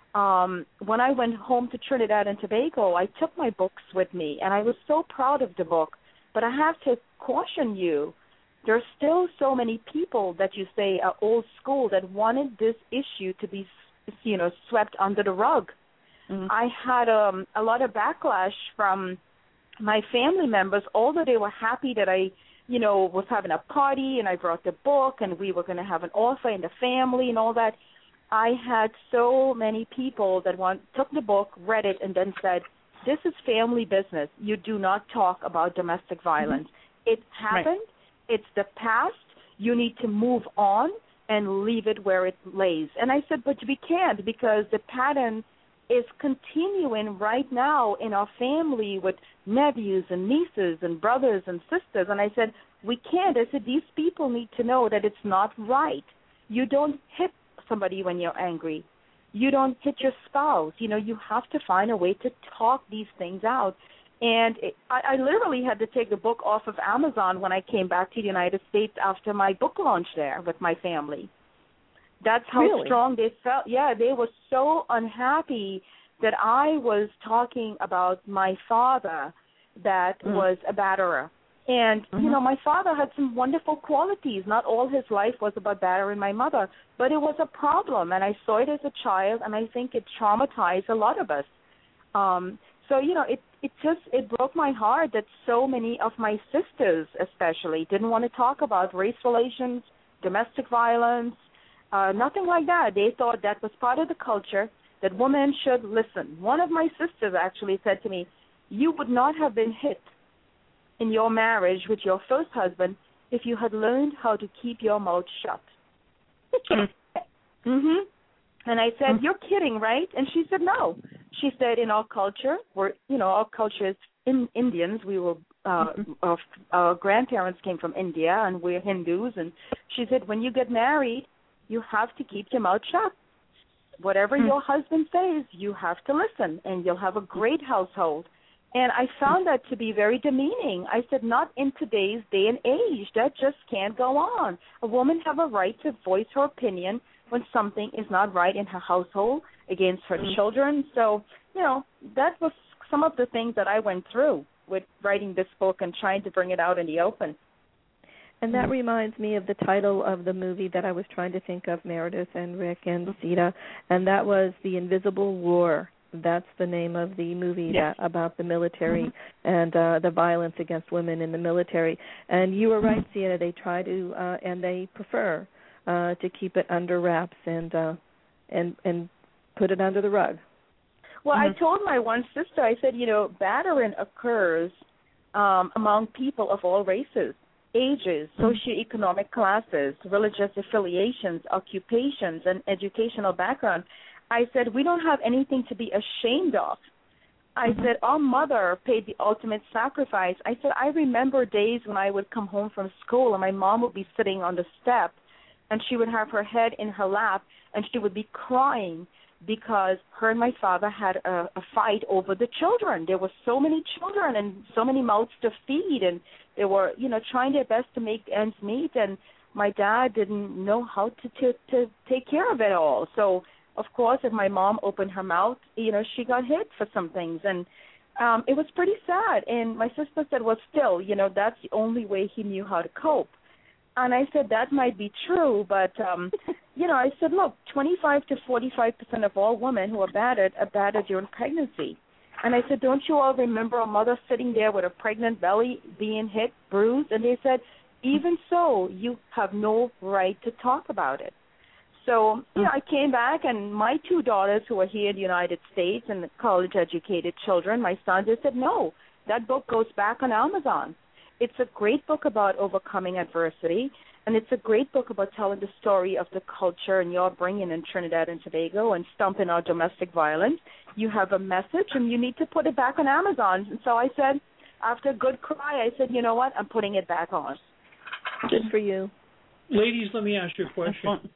Um, when I went home to Trinidad and Tobago, I took my books with me, and I was so proud of the book. But I have to caution you, there are still so many people that you say are old school that wanted this issue to be, you know, swept under the rug. Mm-hmm. I had um, a lot of backlash from my family members, although they were happy that I, you know, was having a party and I brought the book and we were going to have an author in the family and all that. I had so many people that want, took the book, read it, and then said, this is family business. You do not talk about domestic violence. Mm-hmm. It happened. Right. It's the past. You need to move on and leave it where it lays. And I said, but we can't, because the pattern is continuing right now in our family with nephews and nieces and brothers and sisters. And I said, we can't. I said, these people need to know that it's not right. You don't hit somebody when you're angry. You don't hit your spouse. You know, you have to find a way to talk these things out. And it, I, I literally had to take the book off of Amazon when I came back to the United States after my book launch there with my family. That's how really? strong they felt. Yeah, they were so unhappy that I was talking about my father that mm. was a batterer. And, mm-hmm. you know, my father had some wonderful qualities. Not all his life was about battering my mother, but it was a problem. And I saw it as a child, and I think it traumatized a lot of us. Um, so, you know, it, it just, it broke my heart that so many of my sisters especially didn't want to talk about race relations, domestic violence, Uh, nothing like that. They thought that was part of the culture, that women should listen. One of my sisters actually said to me, you would not have been hit in your marriage with your first husband if you had learned how to keep your mouth shut. mm-hmm. And I said, you're kidding, right? And she said, no. She said, in our culture, we're, you know, our culture is in Indians. We were, uh, mm-hmm. our, our grandparents came from India, and we're Hindus. And she said, when you get married, you have to keep your mouth shut. Whatever mm. your husband says, you have to listen, and you'll have a great household. And I found that to be very demeaning. I said, not in today's day and age. That just can't go on. A woman have a right to voice her opinion when something is not right in her household against her mm. children. So, you know, that was some of the things that I went through with writing this book and trying to bring it out in the open. And that reminds me of the title of the movie that I was trying to think of, Meredith and Rick and Sita, and that was The Invisible War. That's the name of the movie yes. that, about the military mm-hmm. and uh, the violence against women in the military. And you were right, Sita, they try to, uh, and they prefer uh, to keep it under wraps and uh, and and put it under the rug. Well, mm-hmm. I told my one sister, I said, you know, battering occurs um, among people of all races, ages, socioeconomic classes, religious affiliations, occupations, and educational background. I said, we don't have anything to be ashamed of. I mm-hmm. said, our mother paid the ultimate sacrifice. I said, I remember days when I would come home from school and my mom would be sitting on the step and she would have her head in her lap and she would be crying because her and my father had a, a fight over the children. There were so many children and so many mouths to feed, and they were, you know, trying their best to make ends meet, and my dad didn't know how to, to, to take care of it all. So, of course, if my mom opened her mouth, you know, she got hit for some things, and um, it was pretty sad. And my sister said, well, still, you know, that's the only way he knew how to cope. And I said, that might be true, but, um, you know, I said, look, twenty-five to forty-five percent of all women who are battered are battered during pregnancy. And I said, don't you all remember a mother sitting there with a pregnant belly being hit, bruised? And they said, even so, you have no right to talk about it. So, you know, I came back, and my two daughters who are here in the United States and college-educated children, my son, they said, no, that book goes back on Amazon. It's a great book about overcoming adversity, and it's a great book about telling the story of the culture and your bringing in Trinidad and Tobago and stomping out domestic violence. You have a message, and you need to put it back on Amazon. And so I said, after a good cry, I said, you know what, I'm putting it back on. Good for you. Ladies, let me ask you a question.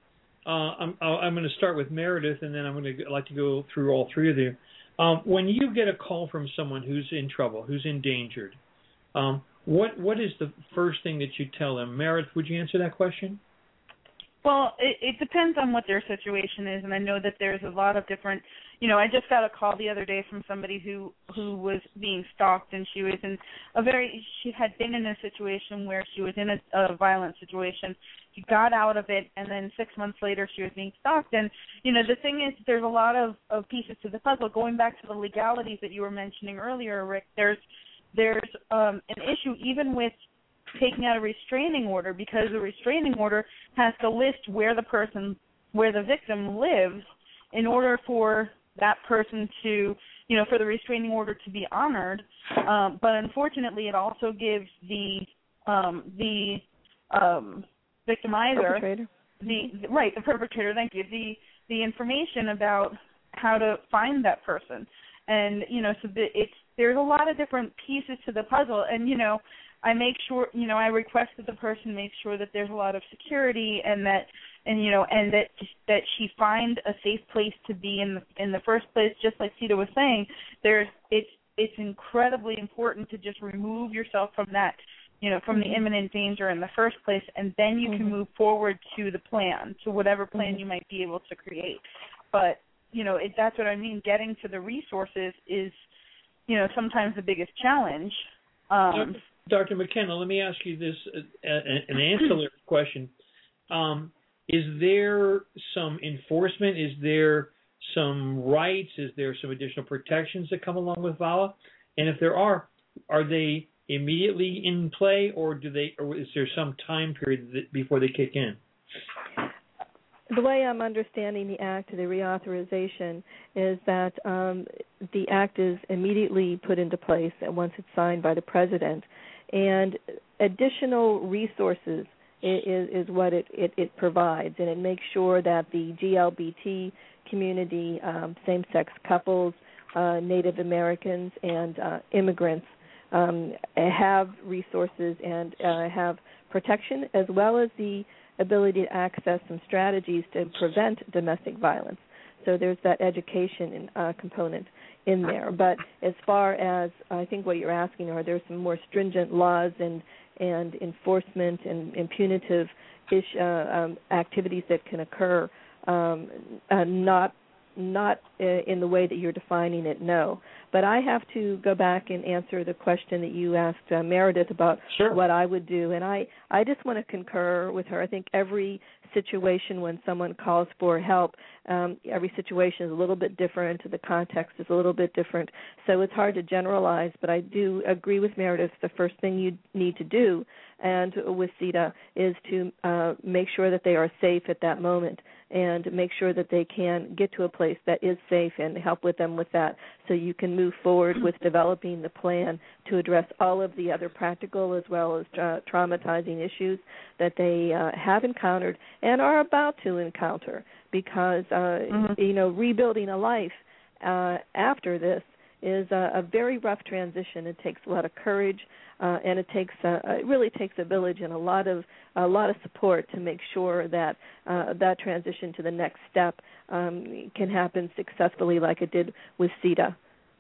Uh, I'm, I'm going to start with Meredith, and then I'm going to like to go through all three of you. Um, when you get a call from someone who's in trouble, who's endangered, um, what what is the first thing that you tell them? Meredith, would you answer that question? Well, it, it depends on what their situation is, and I know that there's a lot of different. You know, I just got a call the other day from somebody who who was being stalked, and she was in a very. She had been in a situation where she was in a, a violent situation. She got out of it, and then six months later, she was being stalked. And you know, the thing is, there's a lot of, of pieces to the puzzle. Going back to the legalities that you were mentioning earlier, Rick, there's there's um, an issue even with taking out a restraining order, because the restraining order has to list where the person, where the victim lives, in order for that person to, you know, for the restraining order to be honored. Um, but unfortunately, it also gives the um, the um, victimizer, perpetrator. the right, the perpetrator. Thank you. The the information about how to find that person, and you know, so the, it's there's a lot of different pieces to the puzzle, and you know. I make sure, you know, I request that the person make sure that there's a lot of security, and that, and you know, and that that she find a safe place to be in the in the first place. Just like Sita was saying, there's it's it's incredibly important to just remove yourself from that, you know, from mm-hmm. the imminent danger in the first place, and then you mm-hmm. can move forward to the plan, to whatever plan mm-hmm. you might be able to create. But you know, it, that's what I mean. Getting to the resources is, you know, sometimes the biggest challenge. Um, Doctor McKenna, let me ask you this, uh, an ancillary question. Um, is there some enforcement? Is there some rights? Is there some additional protections that come along with VAWA? And if there are, are they immediately in play, or do they, or is there some time period that, before they kick in? The way I'm understanding the Act, the reauthorization, is that um, the Act is immediately put into place once it's signed by the President, and additional resources is, is what it, it, it provides, and it makes sure that the G L B T community, um, same-sex couples, uh, Native Americans, and uh, immigrants um, have resources and uh, have protection, as well as the ability to access some strategies to prevent domestic violence. So there's that education uh, component in there. But as far as I think what you're asking, are there some more stringent laws and and enforcement and, and punitive ish, uh, um, activities that can occur? Um, uh, not not in the way that you're defining it, no. But I have to go back and answer the question that you asked uh, Meredith about sure. what I would do. And I, I just want to concur with her. I think every situation when someone calls for help, um, every situation is a little bit different. The context is a little bit different. So it's hard to generalize, but I do agree with Meredith. The first thing you need to do, and with Sita, is to uh, make sure that they are safe at that moment, and make sure that they can get to a place that is safe, and help with them with that, so you can move forward with developing the plan to address all of the other practical as well as tra- traumatizing issues that they uh, have encountered and are about to encounter, because uh, mm-hmm. you know, rebuilding a life uh, after this is a, a very rough transition. It takes a lot of courage, uh, and it takes uh, it really takes a village and a lot of a lot of support to make sure that uh, that transition to the next step um, can happen successfully, like it did with Sita.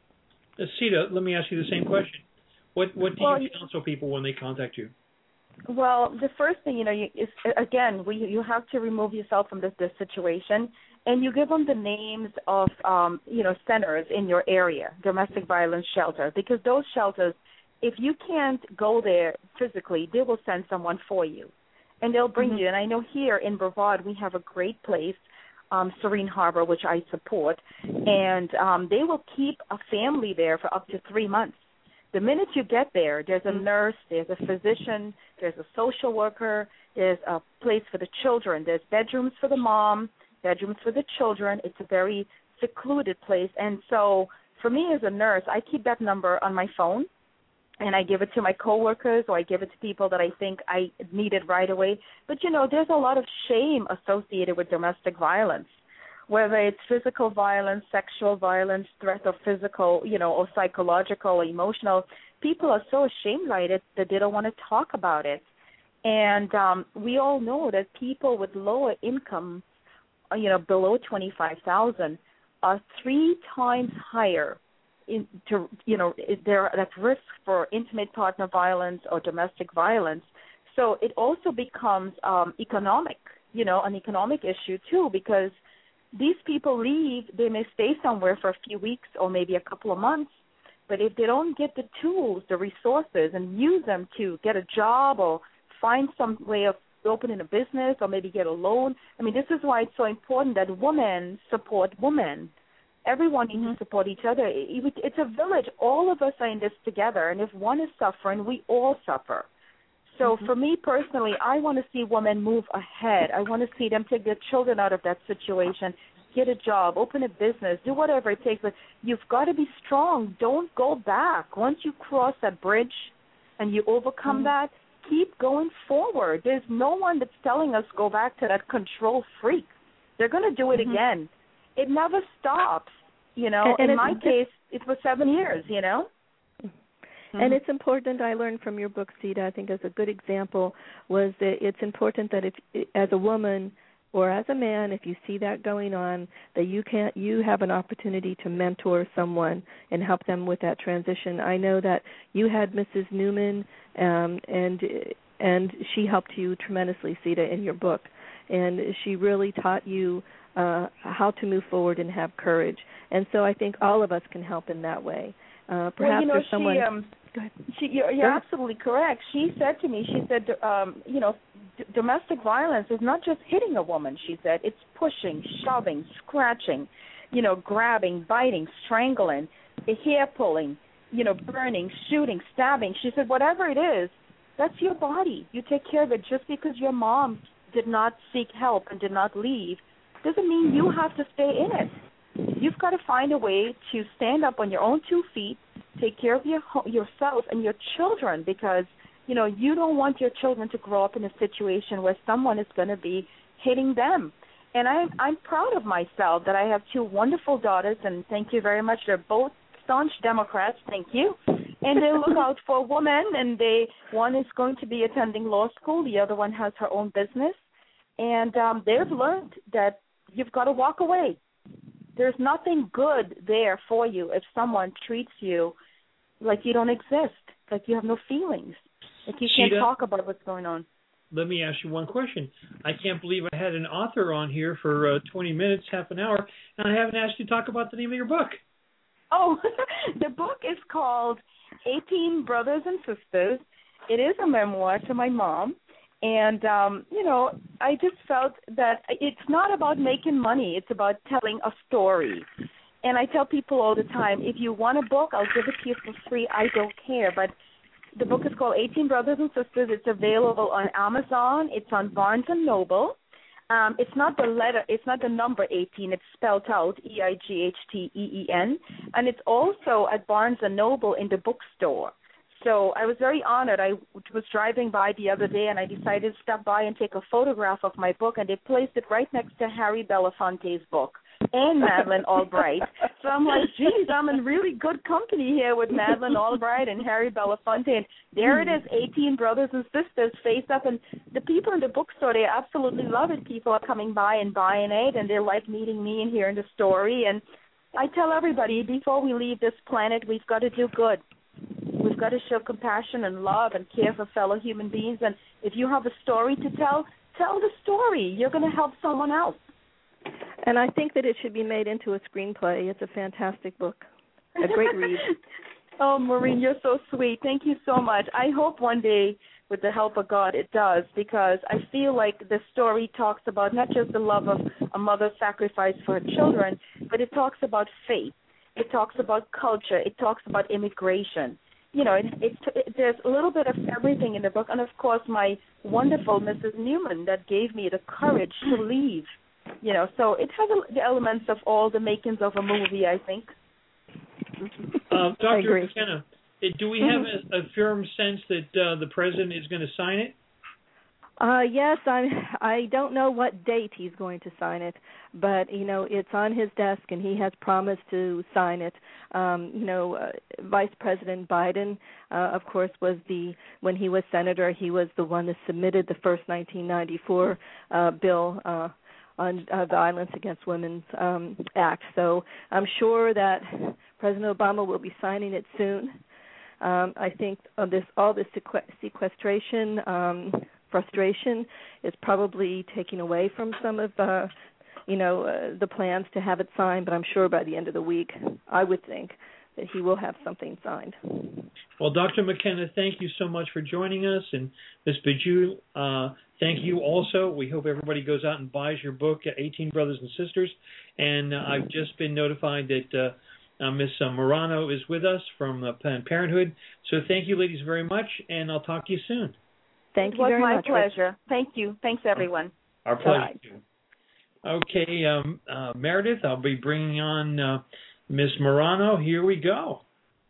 Uh, Sita, let me ask you the same question. What what do well, you counsel people when they contact you? Well, the first thing, you know, you, is again, we, you have to remove yourself from this, this situation, and you give them the names of, um, you know, centers in your area, domestic violence shelter, because those shelters, if you can't go there physically, they will send someone for you, and they'll bring mm-hmm. you. And I know here in Brevard we have a great place, um, Serene Harbor, which I support, and um, they will keep a family there for up to three months. The minute you get there, there's a nurse, there's a physician, there's a social worker, there's a place for the children. There's bedrooms for the mom, bedrooms for the children. It's a very secluded place. And so for me as a nurse, I keep that number on my phone, and I give it to my coworkers, or I give it to people that I think I need it right away. But, you know, there's a lot of shame associated with domestic violence, whether it's physical violence, sexual violence, threat of physical, you know, or psychological or emotional. People are so ashamed by it that they don't want to talk about it. And um, we all know that people with lower income you know, below twenty-five thousand are three times higher in, to, you know, they're at risk for intimate partner violence or domestic violence. So it also becomes um, economic, you know, an economic issue too, because these people leave, they may stay somewhere for a few weeks or maybe a couple of months, but if they don't get the tools, the resources, and use them to get a job or find some way of opening a business or maybe get a loan, I mean, this is why it's so important that women support women. Everyone needs mm-hmm. to support each other. It's a village. All of us are in this together, and if one is suffering, we all suffer. So mm-hmm. for me personally, I want to see women move ahead. I want to see them take their children out of that situation, get a job, open a business, do whatever it takes. But you've got to be strong. Don't go back. Once you cross that bridge and you overcome mm-hmm. that, keep going forward. There's no one that's telling us go back to that control freak. They're going to do it mm-hmm. again. It never stops, you know. And, and in my case, it was seven years, you know. Mm-hmm. And it's important, I learned from your book, Sita, I think as a good example, was that it's important that if, as a woman or as a man, if you see that going on, that you can't, you have an opportunity to mentor someone and help them with that transition. I know that you had Missus Newman, um, and and she helped you tremendously, Sita, in your book, and she really taught you uh, how to move forward and have courage. And so I think all of us can help in that way. Uh, perhaps well, you know, there's someone. She, um, Go ahead. She, you're you're absolutely correct. She said to me, she said, um, you know, d- domestic violence is not just hitting a woman. She said it's pushing, shoving, scratching, you know, grabbing, biting, strangling, hair pulling, you know, burning, shooting, stabbing. She said, whatever it is, that's your body. You take care of it. Just because your mom did not seek help and did not leave doesn't mean you have to stay in it. You've got to find a way to stand up on your own two feet, take care of your yourself and your children, because, you know, you don't want your children to grow up in a situation where someone is going to be hitting them. And I'm, I'm proud of myself that I have two wonderful daughters, and thank you very much. They're both staunch Democrats, thank you. And they look out for women, and they one is going to be attending law school. The other one has her own business. And um, they've learned that you've got to walk away. There's nothing good there for you if someone treats you like you don't exist, like you have no feelings, like you can't Sheeta, talk about what's going on. Let me ask you one question. I can't believe I had an author on here for uh, twenty minutes, half an hour, and I haven't asked you to talk about the name of your book. Oh, the book is called eighteen Brothers and Sisters. It is a memoir to my mom. And, um, you know, I just felt that it's not about making money. It's about telling a story. And I tell people all the time, if you want a book, I'll give it to you for free. I don't care. But the book is called eighteen Brothers and Sisters. It's available on Amazon. It's on Barnes and Noble. Um, it's not the letter, it's not the number eighteen. It's spelled out, E I G H T E E N. And it's also at Barnes and Noble in the bookstore. So I was very honored. I was driving by the other day, and I decided to stop by and take a photograph of my book, and they placed it right next to Harry Belafonte's book and Madeleine Albright. So I'm like, geez, I'm in really good company here with Madeleine Albright and Harry Belafonte. And there it is, eighteen Brothers and Sisters face up. And the people in the bookstore, they absolutely love it. People are coming by and buying it, and they like meeting me and hearing the story. And I tell everybody, before we leave this planet, we've got to do good. We've got to show compassion and love and care for fellow human beings. And if you have a story to tell, tell the story. You're going to help someone else. And I think that it should be made into a screenplay. It's a fantastic book, a great read. Oh, Maureen, you're so sweet. Thank you so much. I hope one day, with the help of God, it does, because I feel like the story talks about not just the love of a mother's sacrifice for her children, but it talks about faith. It talks about culture. It talks about immigration. You know, it, it, it, there's a little bit of everything in the book. And, of course, my wonderful Missus Newman that gave me the courage to leave. You know, so it has a, the elements of all the makings of a movie, I think. Uh, Doctor McKenna, do we have a, a firm sense that uh, the president is going to sign it? Uh, yes, I I don't know what date he's going to sign it, but you know it's on his desk and he has promised to sign it. Um, you know, uh, Vice President Biden, uh, of course, was the when he was senator, he was the one that submitted the first nineteen ninety-four uh, bill uh, on uh, Violence Against Women um, Act. So I'm sure that President Obama will be signing it soon. Um, I think uh, this all this sequ- sequestration um, frustration is probably taking away from some of uh, you know uh, the plans to have it signed. But I'm sure by the end of the week, I would think that he will have something signed. Well, Doctor McKenna, thank you so much for joining us, and Miz Biju, uh, thank you also. We hope everybody goes out and buys your book, eighteen Brothers and Sisters. And uh, I've just been notified that uh, Uh, Miss uh, Morano is with us from uh, Planned Parenthood. So thank you, ladies, very much, and I'll talk to you soon. Thank it you very much. It was my pleasure. Thank you. Thanks, everyone. Our pleasure. Okay, um, uh, Meredith, I'll be bringing on uh, Miss Morano. Here we go.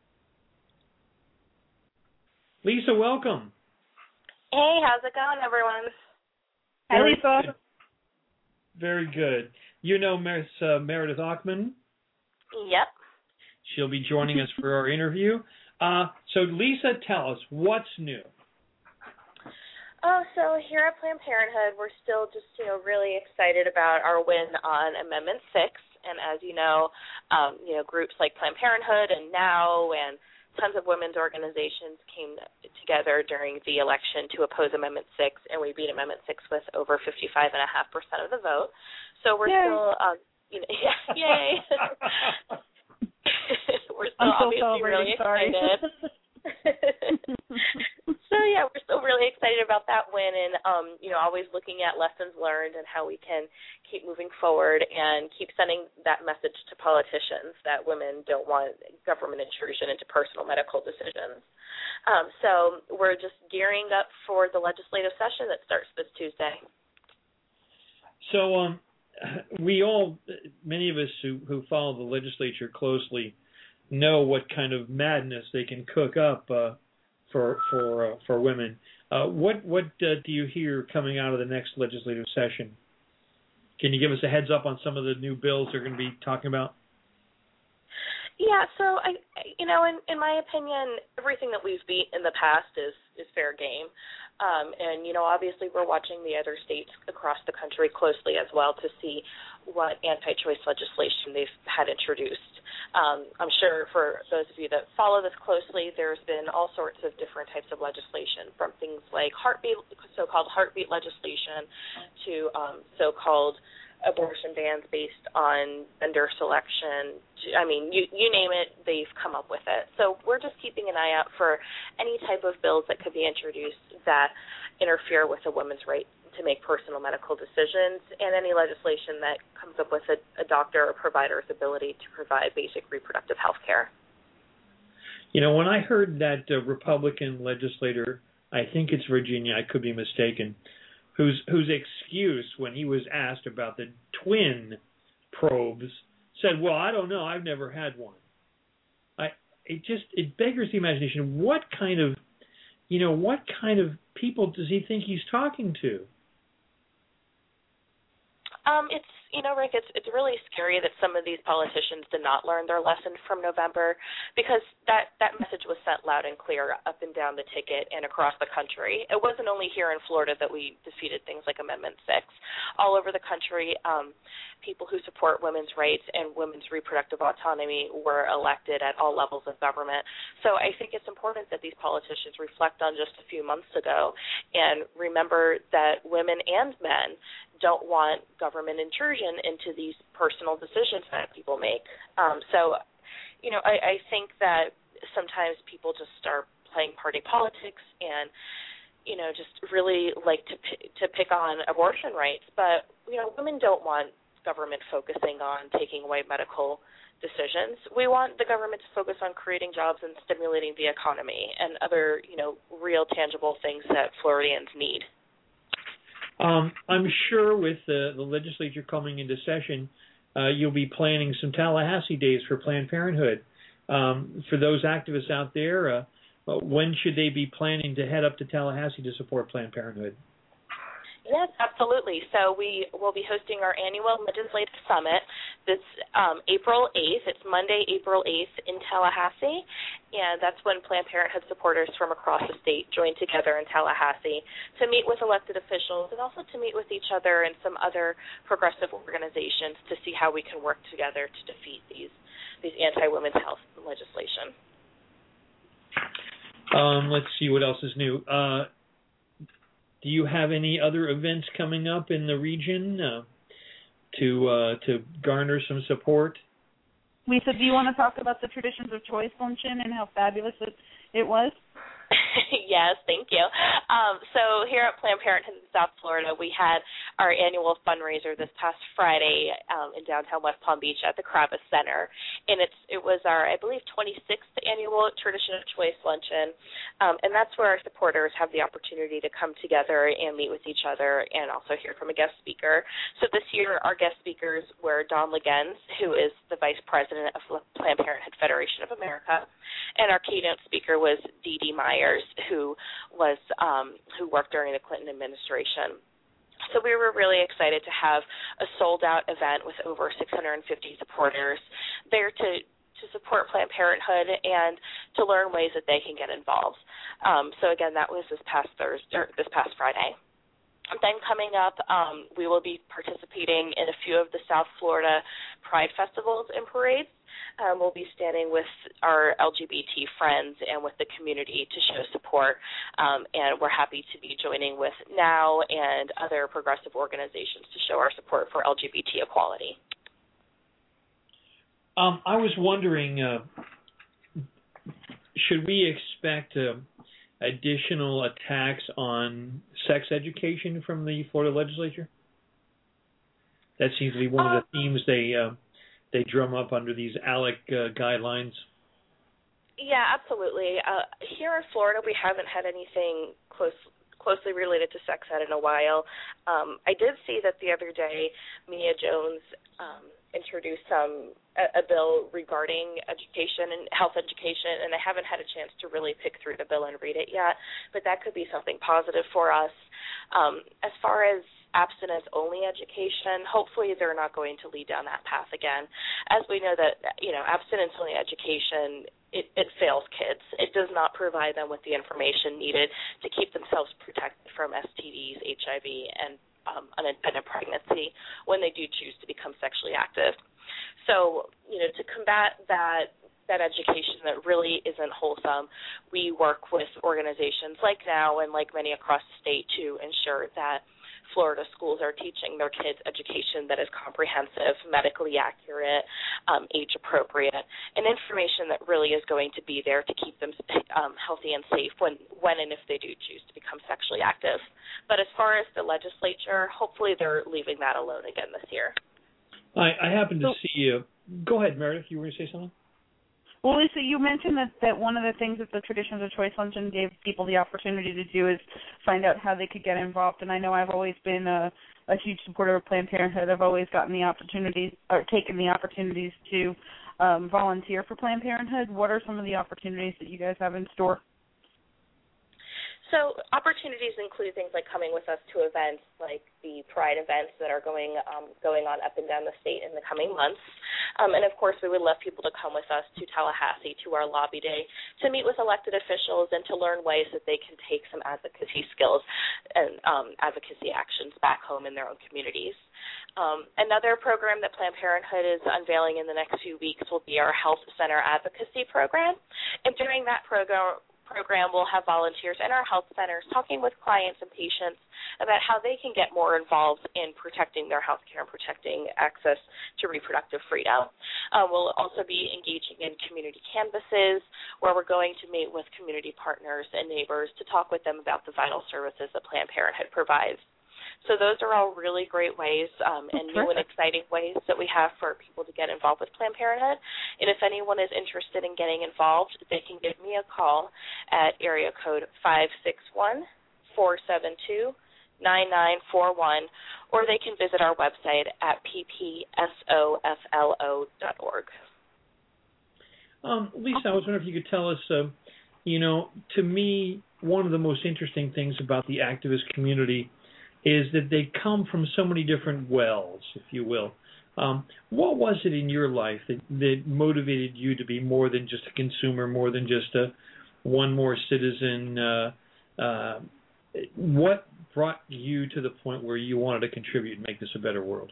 Lisa, welcome. Hey, how's it going, everyone? Hi, Very Lisa. Good. Very good. You know Miss uh, Meredith Ochman? Yep. She'll be joining us for our interview. Uh, so, Lisa, tell us, what's new? Oh, so here at Planned Parenthood, we're still just, you know, really excited about our win on Amendment six. And as you know, um, you know, groups like Planned Parenthood and NOW and tons of women's organizations came together during the election to oppose Amendment six, and we beat Amendment six with over fifty-five point five percent of the vote. So we're Yay. still, um, you know, yeah, yay. We're still I'm so obviously really sorry. excited. So yeah, we're still really excited about that win, and um, you know, always looking at lessons learned and how we can keep moving forward and keep sending that message to politicians that women don't want government intrusion into personal medical decisions. Um, so we're just gearing up for the legislative session that starts this Tuesday. So um, we all, many of us who, who follow the legislature closely, know what kind of madness they can cook up uh, for for uh, for women. Uh, what what uh, do you hear coming out of the next legislative session? Can you give us a heads up on some of the new bills they're going to be talking about? Yeah, so I, you know, in, in my opinion, everything that we've beat in the past is, is fair game. Um, and, you know, obviously we're watching the other states across the country closely as well to see what anti-choice legislation they've had introduced. Um, I'm sure for those of you that follow this closely, there's been all sorts of different types of legislation, from things like heartbeat, so-called heartbeat legislation to um, so-called abortion bans based on gender selection. I mean, you, you name it, they've come up with it. So we're just keeping an eye out for any type of bills that could be introduced that interfere with a woman's right to make personal medical decisions, and any legislation that comes up with a, a doctor or provider's ability to provide basic reproductive health care. You know, when I heard that uh, Republican legislator, I think it's Virginia, I could be mistaken, whose whose excuse when he was asked about the twin probes said, "Well, I don't know, I've never had one." I it just it beggars the imagination. What kind of you know what kind of people does he think he's talking to? Um, it's, you know, Rick, it's it's really scary that some of these politicians did not learn their lesson from November, because that, that message was sent loud and clear up and down the ticket and across the country. It wasn't only here in Florida that we defeated things like Amendment six. All over the country, um, people who support women's rights and women's reproductive autonomy were elected at all levels of government. So I think it's important that these politicians reflect on just a few months ago and remember that women and men don't want government intrusion into these personal decisions that people make. Um, so, you know, I, I think that sometimes people just start playing party politics and, you know, just really like to to pick on abortion rights. But, you know, women don't want government focusing on taking away medical decisions. We want the government to focus on creating jobs and stimulating the economy and other, you know, real tangible things that Floridians need. Um, I'm sure with the, the legislature coming into session, uh, you'll be planning some Tallahassee days for Planned Parenthood. Um, for those activists out there, uh, when should they be planning to head up to Tallahassee to support Planned Parenthood? Yes, absolutely. So we will be hosting our annual Legislative Summit this um, April eighth. It's Monday, April eighth in Tallahassee, and that's when Planned Parenthood supporters from across the state join together in Tallahassee to meet with elected officials and also to meet with each other and some other progressive organizations to see how we can work together to defeat these, these anti-women's health legislation. Um, let's see what else is new. Uh, Do you have any other events coming up in the region uh, to uh, to garner some support? Lisa, do you want to talk about the Traditions of Choice luncheon and how fabulous it, it was? Yes, thank you. Um, so here at Planned Parenthood in South Florida, we had our annual fundraiser this past Friday um, in downtown West Palm Beach at the Kravis Center, and it's it was our, I believe, twenty-sixth annual Tradition of Choice luncheon, um, and that's where our supporters have the opportunity to come together and meet with each other and also hear from a guest speaker. So this year, our guest speakers were Don Legens, who is the Vice President of Planned Parenthood Federation of America, and our keynote speaker was Dee Dee Myers, who was um, who worked during the Clinton administration. So we were really excited to have a sold-out event with over six hundred fifty supporters there to, to support Planned Parenthood and to learn ways that they can get involved. Um, so again, that was this past Thursday, or this past Friday. Then coming up, um, we will be participating in a few of the South Florida Pride festivals and parades. Um, we'll be standing with our L G B T friends and with the community to show support, um, and we're happy to be joining with NOW and other progressive organizations to show our support for L G B T equality. Um, I was wondering, uh, should we expect uh, additional attacks on sex education from the Florida legislature? That seems to be one of the themes they uh, they drum up under these ALEC uh, guidelines. Yeah, absolutely. Uh, here in Florida, we haven't had anything close, closely related to sex ed in a while. Um, I did see that the other day, Mia Jones um, introduced some a, a bill regarding education and health education, and I haven't had a chance to really pick through the bill and read it yet, but that could be something positive for us. Um, as far as abstinence-only education, hopefully they're not going to lead down that path again. As we know that, you know, abstinence-only education, it, it fails kids. It does not provide them with the information needed to keep themselves protected from S T Ds, H I V, and um, unintended pregnancy when they do choose to become sexually active. So, you know, to combat that that education that really isn't wholesome, we work with organizations like NOW and like many across the state to ensure that Florida schools are teaching their kids education that is comprehensive, medically accurate, um, age-appropriate, and information that really is going to be there to keep them um, healthy and safe when, when and if they do choose to become sexually active. But as far as the legislature, hopefully they're leaving that alone again this year. I, I happened to so, see you. Go ahead, Meredith. You were going to say something? Well, Lisa, you mentioned that, that one of the things that the Traditions of Choice Luncheon gave people the opportunity to do is find out how they could get involved. And I know I've always been a, a huge supporter of Planned Parenthood. I've always gotten the opportunities or taken the opportunities to um, volunteer for Planned Parenthood. What are some of the opportunities that you guys have in store? So opportunities include things like coming with us to events like the Pride events that are going um, going on up and down the state in the coming months. Um, and, of course, we would love people to come with us to Tallahassee, to our lobby day, to meet with elected officials and to learn ways that they can take some advocacy skills and um, advocacy actions back home in their own communities. Um, another program that Planned Parenthood is unveiling in the next few weeks will be our Health Center Advocacy Program. And during that program, program we'll have volunteers in our health centers talking with clients and patients about how they can get more involved in protecting their health care and protecting access to reproductive freedom. Uh, we'll also be engaging in community canvases where we're going to meet with community partners and neighbors to talk with them about the vital services that Planned Parenthood provides. So those are all really great ways um, and new and exciting ways that we have for people to get involved with Planned Parenthood. And if anyone is interested in getting involved, they can give me a call at area code five six one, four seven two, nine nine four one, or they can visit our website at p p s o f l o dot org. Um, Lisa, I was wondering if you could tell us, uh, you know, to me, one of the most interesting things about the activist community is that they come from so many different wells, if you will. Um, what was it in your life that, that motivated you to be more than just a consumer, more than just a one more citizen? Uh, uh, what brought you to the point where you wanted to contribute and make this a better world?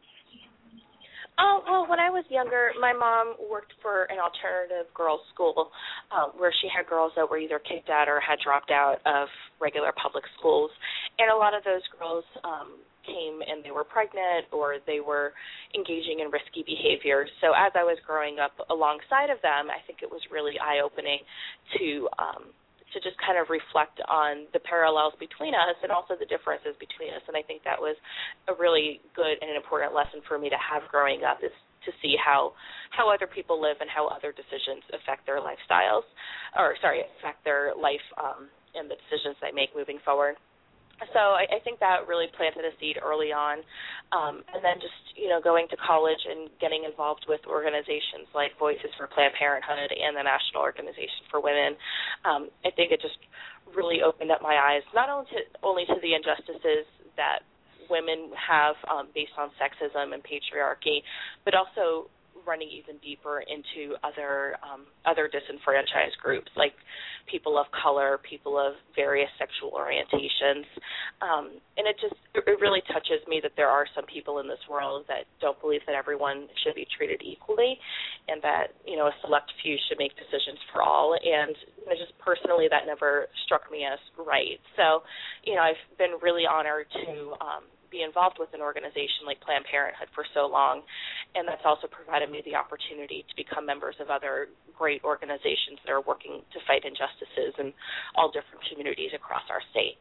Oh, well, when I was younger, my mom worked for an alternative girls' school um, where she had girls that were either kicked out or had dropped out of regular public schools. And a lot of those girls um, came and they were pregnant or they were engaging in risky behavior. So as I was growing up alongside of them, I think it was really eye-opening to um, to just kind of reflect on the parallels between us and also the differences between us. And I think that was a really good and an important lesson for me to have growing up, is to see how how other people live and how other decisions affect their lifestyles, or sorry, affect their life um, and the decisions they make moving forward. So I, I think that really planted a seed early on. Um, and then just, you know, going to college and getting involved with organizations like Voices for Planned Parenthood and the National Organization for Women, um, I think it just really opened up my eyes, not only to, only to the injustices that women have um, based on sexism and patriarchy, but also running even deeper into other um, other disenfranchised groups like people of color, people of various sexual orientations. Um, and it just it really touches me that there are some people in this world that don't believe that everyone should be treated equally and that, you know, a select few should make decisions for all. And you know, just personally, that never struck me as right. So, you know, I've been really honored to um, be involved with an organization like Planned Parenthood for so long, and that's also provided me the opportunity to become members of other great organizations that are working to fight injustices in all different communities across our state.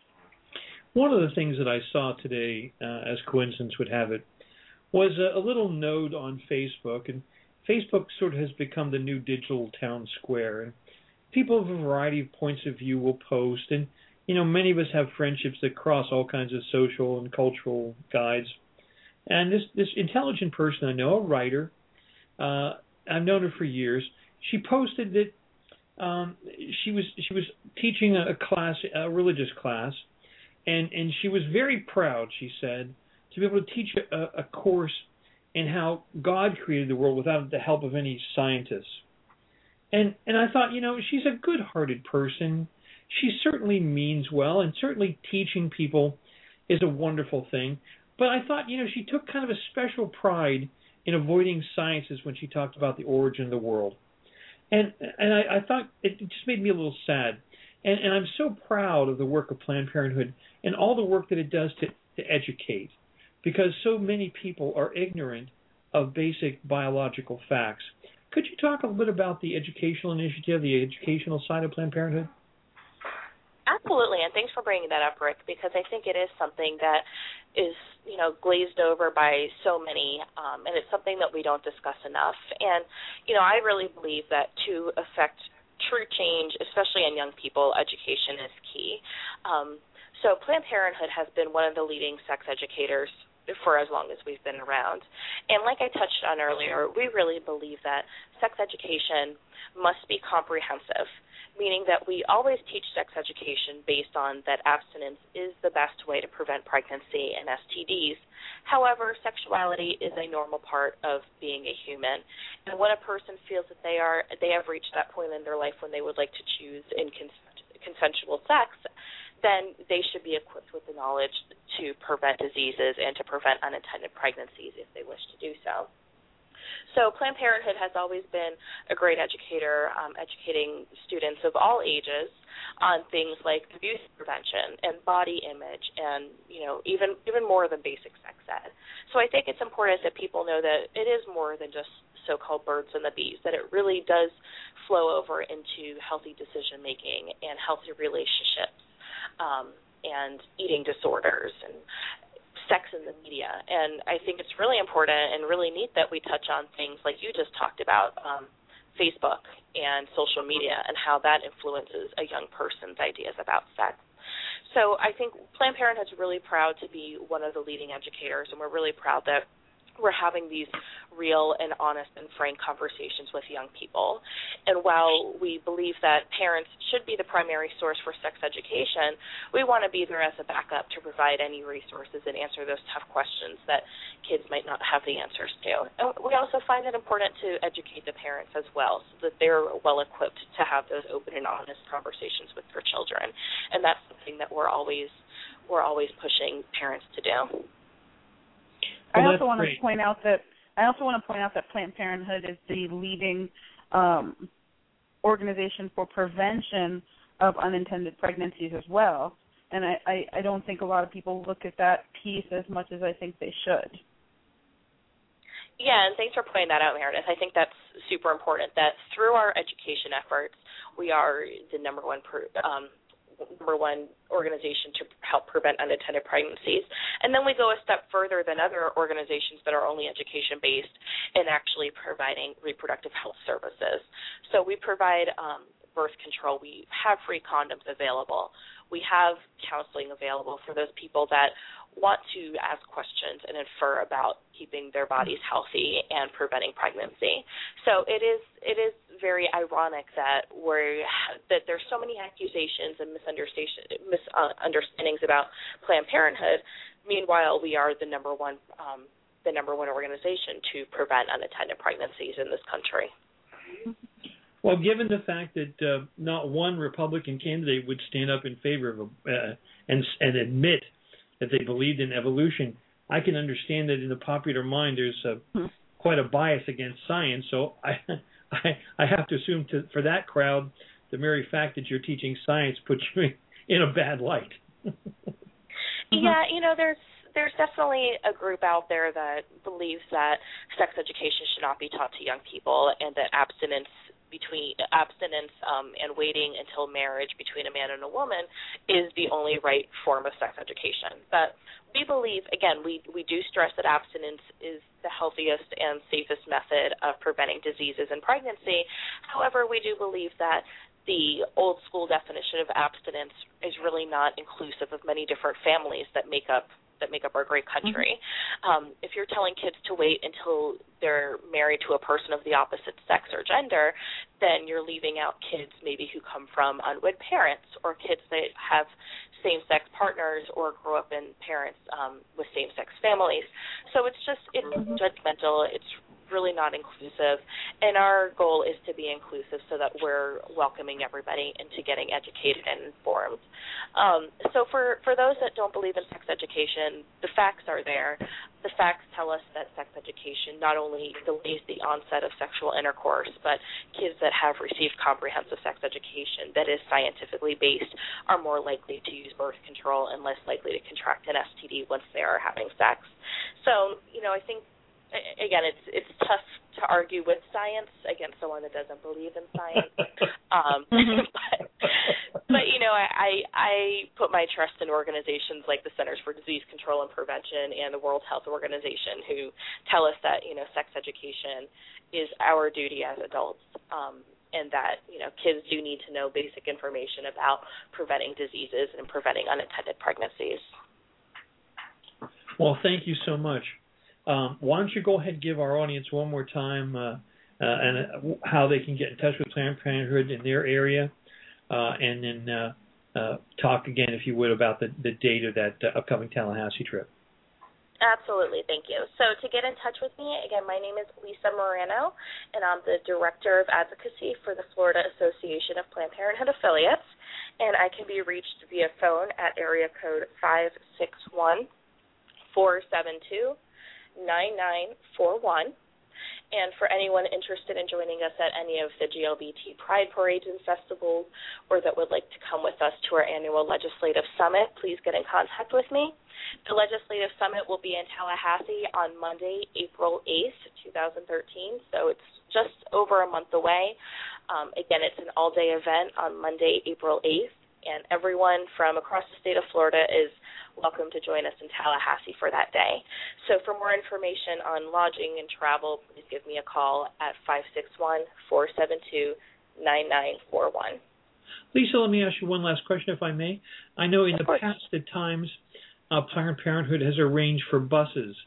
One of the things that I saw today, uh, as coincidence would have it, was a, a little node on Facebook, and Facebook sort of has become the new digital town square, and people of a variety of points of view will post, and you know, many of us have friendships that cross all kinds of social and cultural guides. And this, this intelligent person I know, a writer, uh, I've known her for years, she posted that um, she was she was teaching a class, a religious class, and, and she was very proud, she said, to be able to teach a, a course in how God created the world without the help of any scientists. And and I thought, you know, she's a good-hearted person. She certainly means well, and certainly teaching people is a wonderful thing. But I thought, you know, she took kind of a special pride in avoiding sciences when she talked about the origin of the world. And and I, I thought it just made me a little sad. And, and I'm so proud of the work of Planned Parenthood and all the work that it does to, to educate, because so many people are ignorant of basic biological facts. Could you talk a little bit about the educational initiative, the educational side of Planned Parenthood? Absolutely, and thanks for bringing that up, Rick, because I think it is something that is, you know, glazed over by so many, um, and it's something that we don't discuss enough. And, you know, I really believe that to affect true change, especially in young people, education is key. Um, so Planned Parenthood has been one of the leading sex educators for as long as we've been around. And like I touched on earlier, we really believe that sex education must be comprehensive, meaning that we always teach sex education based on that abstinence is the best way to prevent pregnancy and S T Ds. However, sexuality is a normal part of being a human. And when a person feels that they are they have reached that point in their life when they would like to choose in cons- consensual sex, then they should be equipped with the knowledge to prevent diseases and to prevent unintended pregnancies if they wish to do so. So Planned Parenthood has always been a great educator, um, educating students of all ages on things like abuse prevention and body image and, you know, even even more than basic sex ed. So I think it's important that people know that it is more than just so-called birds and the bees, that it really does flow over into healthy decision-making and healthy relationships um, and eating disorders and sex in the media. And I think it's really important and really neat that we touch on things like you just talked about, um, Facebook and social media and how that influences a young person's ideas about sex. So I think Planned Parenthood's really proud to be one of the leading educators, and we're really proud that we're having these real and honest and frank conversations with young people. And while we believe that parents should be the primary source for sex education, we want to be there as a backup to provide any resources and answer those tough questions that kids might not have the answers to. And we also find it important to educate the parents as well so that they're well equipped to have those open and honest conversations with their children. And that's something that we're always we're always pushing parents to do. Well, I that's also want great. to point out that I also want to point out that Planned Parenthood is the leading um, organization for prevention of unintended pregnancies as well, and I, I, I don't think a lot of people look at that piece as much as I think they should. Yeah, and thanks for pointing that out, Meredith. I think that's super important, that through our education efforts, we are the number one per, um, number one organization to help prevent unintended pregnancies. And then we go a step further than other organizations that are only education-based in actually providing reproductive health services. So we provide um, birth control. We have free condoms available. We have counseling available for those people that want to ask questions and infer about keeping their bodies healthy and preventing pregnancy. So it is it is very ironic that we're that there's so many accusations and misunderstandings about Planned Parenthood. Meanwhile, we are the number one um, the number one organization to prevent unintended pregnancies in this country. Well, given the fact that uh, not one Republican candidate would stand up in favor of a, uh, and and admit that they believed in evolution, I can understand that in the popular mind there's a, hmm. quite a bias against science. So I I, I have to assume to, for that crowd, the mere fact that you're teaching science puts you in a bad light. Yeah, you know, there's there's definitely a group out there that believes that sex education should not be taught to young people and that abstinence between abstinence um, and waiting until marriage between a man and a woman is the only right form of sex education. But we believe, again, we, we do stress that abstinence is the healthiest and safest method of preventing diseases in pregnancy. However, we do believe that the old school definition of abstinence is really not inclusive of many different families that make up that make up our great country. Mm-hmm. Um, if you're telling kids to wait until they're married to a person of the opposite sex or gender, then you're leaving out kids maybe who come from unwed parents or kids that have same-sex partners or grow up in parents um, with same-sex families. So it's just, it's mm-hmm. judgmental. It's really not inclusive, and our goal is to be inclusive so that we're welcoming everybody into getting educated and informed. Um, so for, for those that don't believe in sex education, the facts are there. The facts tell us that sex education not only delays the onset of sexual intercourse, but kids that have received comprehensive sex education that is scientifically based are more likely to use birth control and less likely to contract an S T D once they are having sex. So, you know, I think again, it's it's tough to argue with science against someone that doesn't believe in science. um, but, but, you know, I, I put my trust in organizations like the Centers for Disease Control and Prevention and the World Health Organization who tell us that, you know, sex education is our duty as adults um, and that, you know, kids do need to know basic information about preventing diseases and preventing unintended pregnancies. Well, thank you so much. Um, why don't you go ahead and give our audience one more time uh, uh, and uh, how they can get in touch with Planned Parenthood in their area, uh, and then uh, uh, talk again, if you would, about the, the date of that uh, upcoming Tallahassee trip. Absolutely, thank you. So to get in touch with me, again, my name is Lisa Morano, and I'm the Director of Advocacy for the Florida Association of Planned Parenthood Affiliates, and I can be reached via phone at area code five six one, four seven two, nine nine four one. And for anyone interested in joining us at any of the G L B T Pride Parades and festivals or that would like to come with us to our annual Legislative Summit, please get in contact with me. The Legislative Summit will be in Tallahassee on Monday, April eighth, twenty thirteen, so it's just over a month away. Um, again, it's an all-day event on Monday, April eighth, and everyone from across the state of Florida is welcome to join us in Tallahassee for that day. So for more information on lodging and travel, please give me a call at five six one, four seven two, nine nine four one. Lisa, let me ask you one last question, if I may. I know in the past at times uh, Planned Parenthood has arranged for buses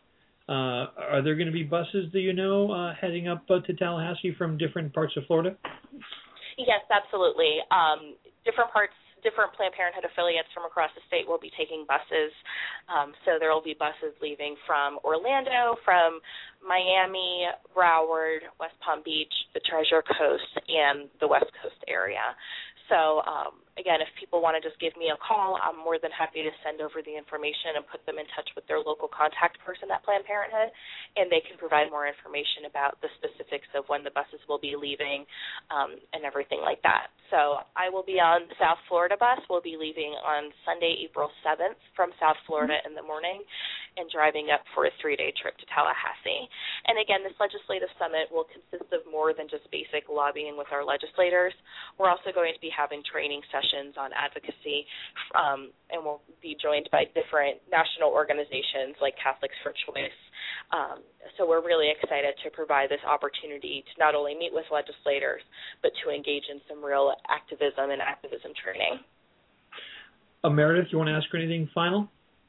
Uh, are there going to be buses, do you know, uh, heading up uh, to Tallahassee from different parts of Florida? Yes, absolutely. Um, different parts, different Planned Parenthood affiliates from across the state will be taking buses. Um, so there will be buses leaving from Orlando, from Miami, Broward, West Palm Beach, the Treasure Coast, and the West Coast area. So, um, again, if people want to just give me a call, I'm more than happy to send over the information and put them in touch with their local contact person at Planned Parenthood, and they can provide more information about the specifics of when the buses will be leaving um, and everything like that. So I will be on the South Florida bus. We'll be leaving on Sunday, April seventh from South Florida in the morning and driving up for a three-day trip to Tallahassee. And, again, this legislative summit will consist of more than just basic lobbying with our legislators. We're also going to be having training sessions on advocacy, um, and we'll be joined by different national organizations like Catholics for Choice. Um, so we're really excited to provide this opportunity to not only meet with legislators, but to engage in some real activism and activism training. Uh, Meredith, you want to ask her anything final?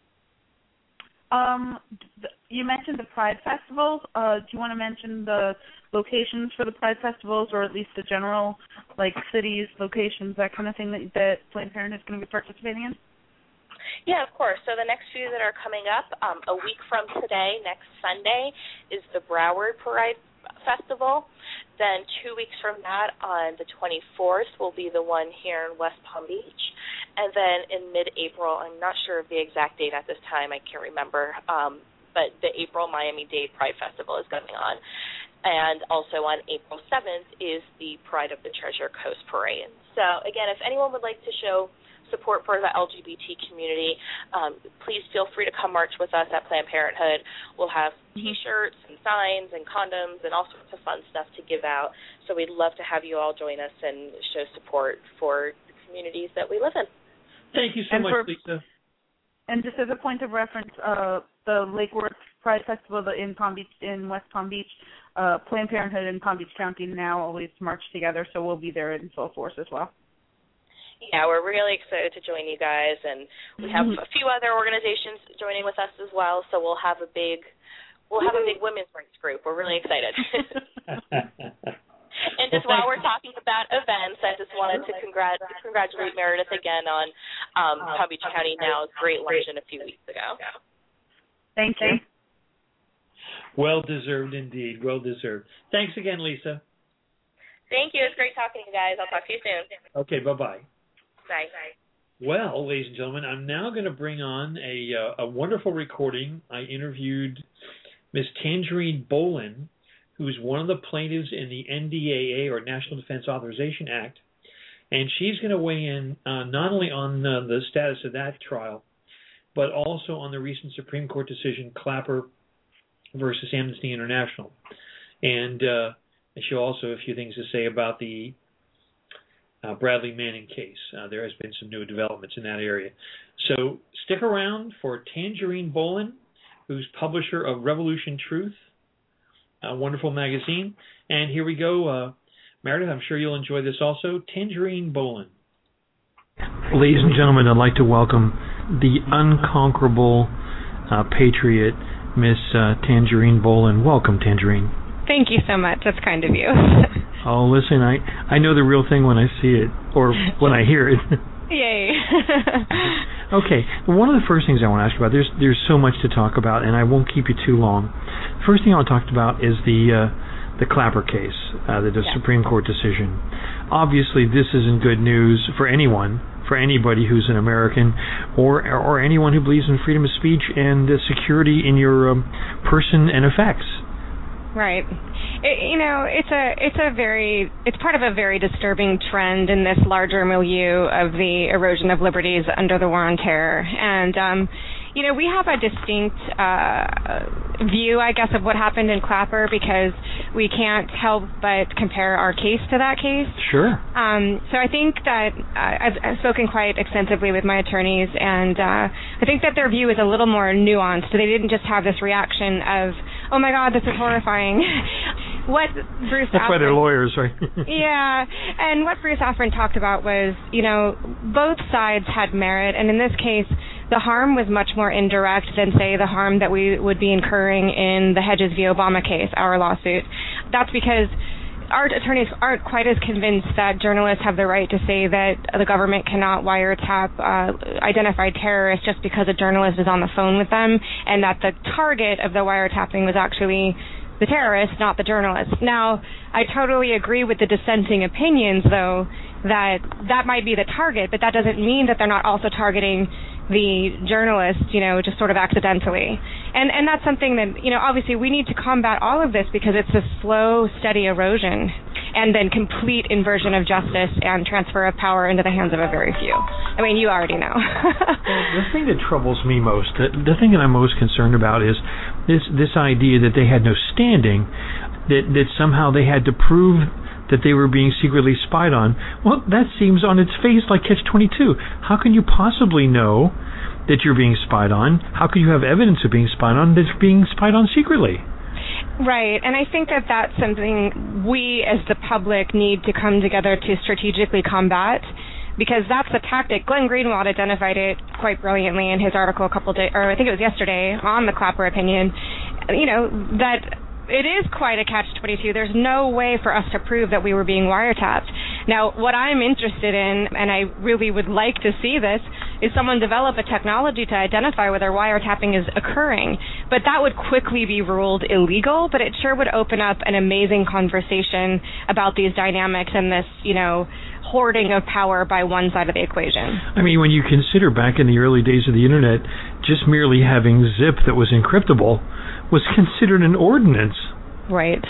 Um, you mentioned the Pride festivals. Uh, do you want to mention the locations for the Pride festivals, or at least the general, like cities, locations, that kind of thing that, that Planned Parenthood is going to be participating in? Yeah, of course. So the next few that are coming up, um, a week from today, next Sunday, is the Broward Pride Festival. Then two weeks from that, on the twenty-fourth, will be the one here in West Palm Beach. And then in mid-April, I'm not sure of the exact date at this time, I can't remember, um, but the April Miami-Dade Pride Festival is going on. And also on April seventh is the Pride of the Treasure Coast Parade. So, again, if anyone would like to show support for the L G B T community, um, please feel free to come march with us at Planned Parenthood. We'll have T-shirts and signs and condoms and all sorts of fun stuff to give out. So we'd love to have you all join us and show support for the communities that we live in. Thank you so and much, for, Lisa. And just as a point of reference, uh, the Lake Worth Pride Festival in Palm Beach, in West Palm Beach, uh, Planned Parenthood and Palm Beach County now always march together, so we'll be there in full force as well. Yeah, we're really excited to join you guys, and we have a few other organizations joining with us as well. So we'll have a big, we'll have a big women's rights group. We're really excited. And just well, while we're talking about events, I just wanted to congrat- congratulate Meredith again on um, Palm Beach County Now's great luncheon a few weeks ago. Thank you. Well deserved indeed. Well deserved. Thanks again, Lisa. Thank you. It's great talking to you guys. I'll talk to you soon. Okay. Bye bye. Bye. Well, ladies and gentlemen, I'm now going to bring on a uh, a wonderful recording. I interviewed Miss Tangerine Bolin, who's one of the plaintiffs in the N D A A, or National Defense Authorization Act, and she's going to weigh in uh, not only on uh, the status of that trial, but also on the recent Supreme Court decision, Clapper versus Amnesty International. And uh, she'll also have a few things to say about the Uh, Bradley Manning case. Uh, there has been some new developments in that area. So stick around for Tangerine Bolin, who's publisher of Revolution Truth, a wonderful magazine. And here we go. Uh, Meredith, I'm sure you'll enjoy this also. Tangerine Bolin. Ladies and gentlemen, I'd like to welcome the unconquerable uh, patriot, Miss uh, Tangerine Bolin. Welcome, Tangerine. Thank you so much. That's kind of you. Oh, listen, I, I know the real thing when I see it, or when I hear it. Yay. Okay, one of the first things I want to ask you about, there's there's so much to talk about, and I won't keep you too long. First thing I want to talk about is the uh, the Clapper case, uh, the, the yeah. Supreme Court decision. Obviously, this isn't good news for anyone, for anybody who's an American, or or anyone who believes in freedom of speech and uh, security in your um, person and effects. Right. It, you know, it's a it's a very it's part of a very disturbing trend in this larger milieu of the erosion of liberties under the War on Terror. And um, you know, we have a distinct uh, view, I guess, of what happened in Clapper because we can't help but compare our case to that case. Sure. Um, so I think that uh, I've, I've spoken quite extensively with my attorneys, and uh, I think that their view is a little more nuanced. They didn't just have this reaction of, oh my God, this is horrifying. What Bruce That's Affran, why they're lawyers, right? Yeah, and what Bruce Affran talked about was, you know, both sides had merit, and in this case, the harm was much more indirect than, say, the harm that we would be incurring in the Hedges v. Obama case, our lawsuit. That's because our attorneys aren't quite as convinced that journalists have the right to say that the government cannot wiretap uh, identified terrorists just because a journalist is on the phone with them, and that the target of the wiretapping was actually the terrorist, not the journalist. Now, I totally agree with the dissenting opinions, though, that that might be the target, but that doesn't mean that they're not also targeting the journalist, you know, just sort of accidentally. And and that's something that, you know, obviously we need to combat all of this because it's a slow, steady erosion and then complete inversion of justice and transfer of power into the hands of a very few. I mean, you already know. The thing that troubles me most, the, the thing that I'm most concerned about is this this idea that they had no standing, that, that somehow they had to prove that they were being secretly spied on. Well, that seems on its face like catch twenty-two. How can you possibly know that you're being spied on? How can you have evidence of being spied on that's being spied on secretly? Right, and I think that that's something we as the public need to come together to strategically combat, because that's the tactic. Glenn Greenwald identified it quite brilliantly in his article a couple days, or I think it was yesterday, on the Clapper opinion, you know, that it is quite a catch twenty-two. There's no way for us to prove that we were being wiretapped. Now, what I'm interested in, and I really would like to see this, is someone develop a technology to identify whether wiretapping is occurring. But that would quickly be ruled illegal, but it sure would open up an amazing conversation about these dynamics and this, you know, hoarding of power by one side of the equation. I mean, when you consider back in the early days of the Internet, just merely having zip that was encryptable was considered an ordinance. Right.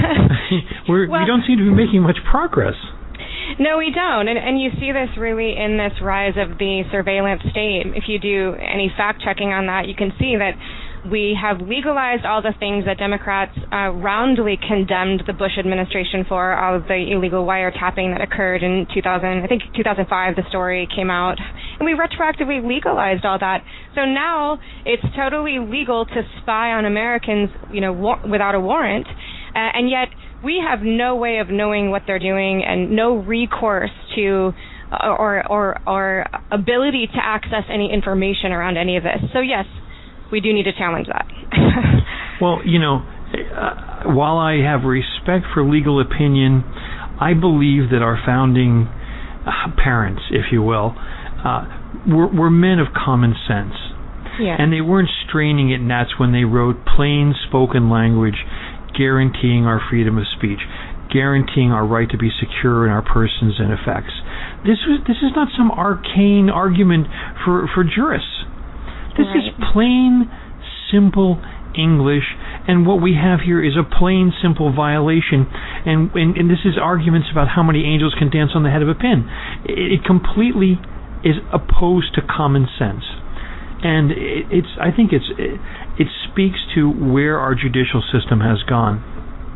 We're, well, we don't seem to be making much progress. No, we don't. And, and you see this really in this rise of the surveillance state. If you do any fact-checking on that, you can see that we have legalized all the things that Democrats uh, roundly condemned the Bush administration for, all of the illegal wiretapping that occurred in two thousand, I think two thousand five, the story came out, and we retroactively legalized all that. So now it's totally legal to spy on Americans, you know, wa- without a warrant, uh, and yet we have no way of knowing what they're doing and no recourse to uh, or or or ability to access any information around any of this. So yes, we do need to challenge that. Well, you know, uh, while I have respect for legal opinion, I believe that our founding uh, parents, if you will, uh, were, were men of common sense. Yeah. And they weren't straining at gnats when they wrote plain spoken language guaranteeing our freedom of speech, guaranteeing our right to be secure in our persons and effects. This was this is not some arcane argument for, for jurists. This right. is plain, simple English, and what we have here is a plain, simple violation, and, and, and this is arguments about how many angels can dance on the head of a pin. It, it completely is opposed to common sense, and it, it's I think it's it, it speaks to where our judicial system has gone.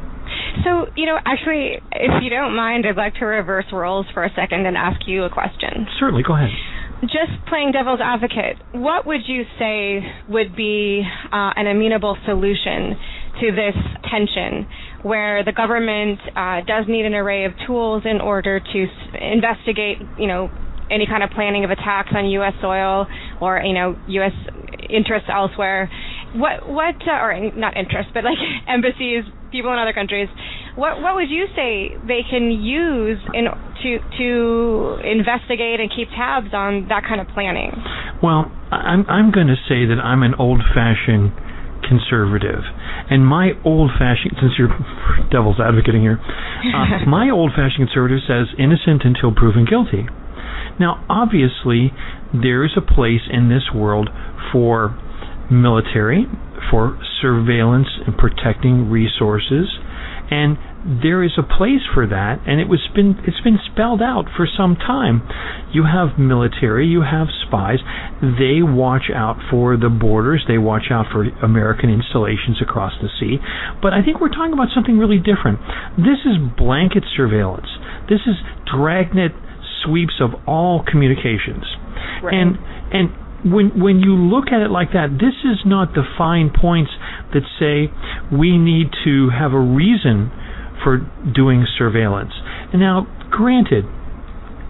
So, you know, actually, if you don't mind, I'd like to reverse roles for a second and ask you a question. Certainly, go ahead. Just playing devil's advocate, what would you say would be uh, an amenable solution to this tension where the government uh, does need an array of tools in order to s- investigate, you know, any kind of planning of attacks on U S soil or, you know, U S interests elsewhere? What, what, uh, or not interests, but like embassies, people in other countries. What, what would you say they can use in to to investigate and keep tabs on that kind of planning? Well, I'm I'm going to say that I'm an old-fashioned conservative, and my old-fashioned, since you're devil's advocating here, uh, my old-fashioned conservative says innocent until proven guilty. Now, obviously, there is a place in this world for military, for surveillance and protecting resources, and there is a place for that, and it was been it's been spelled out for some time. You have military, you have spies. They watch out for the borders. They watch out for American installations across the sea. But I think we're talking about something really different. This is blanket surveillance. This is dragnet sweeps of all communications. Right. And and when when you look at it like that, this is not the fine points that say we need to have a reason for doing surveillance. And now, granted,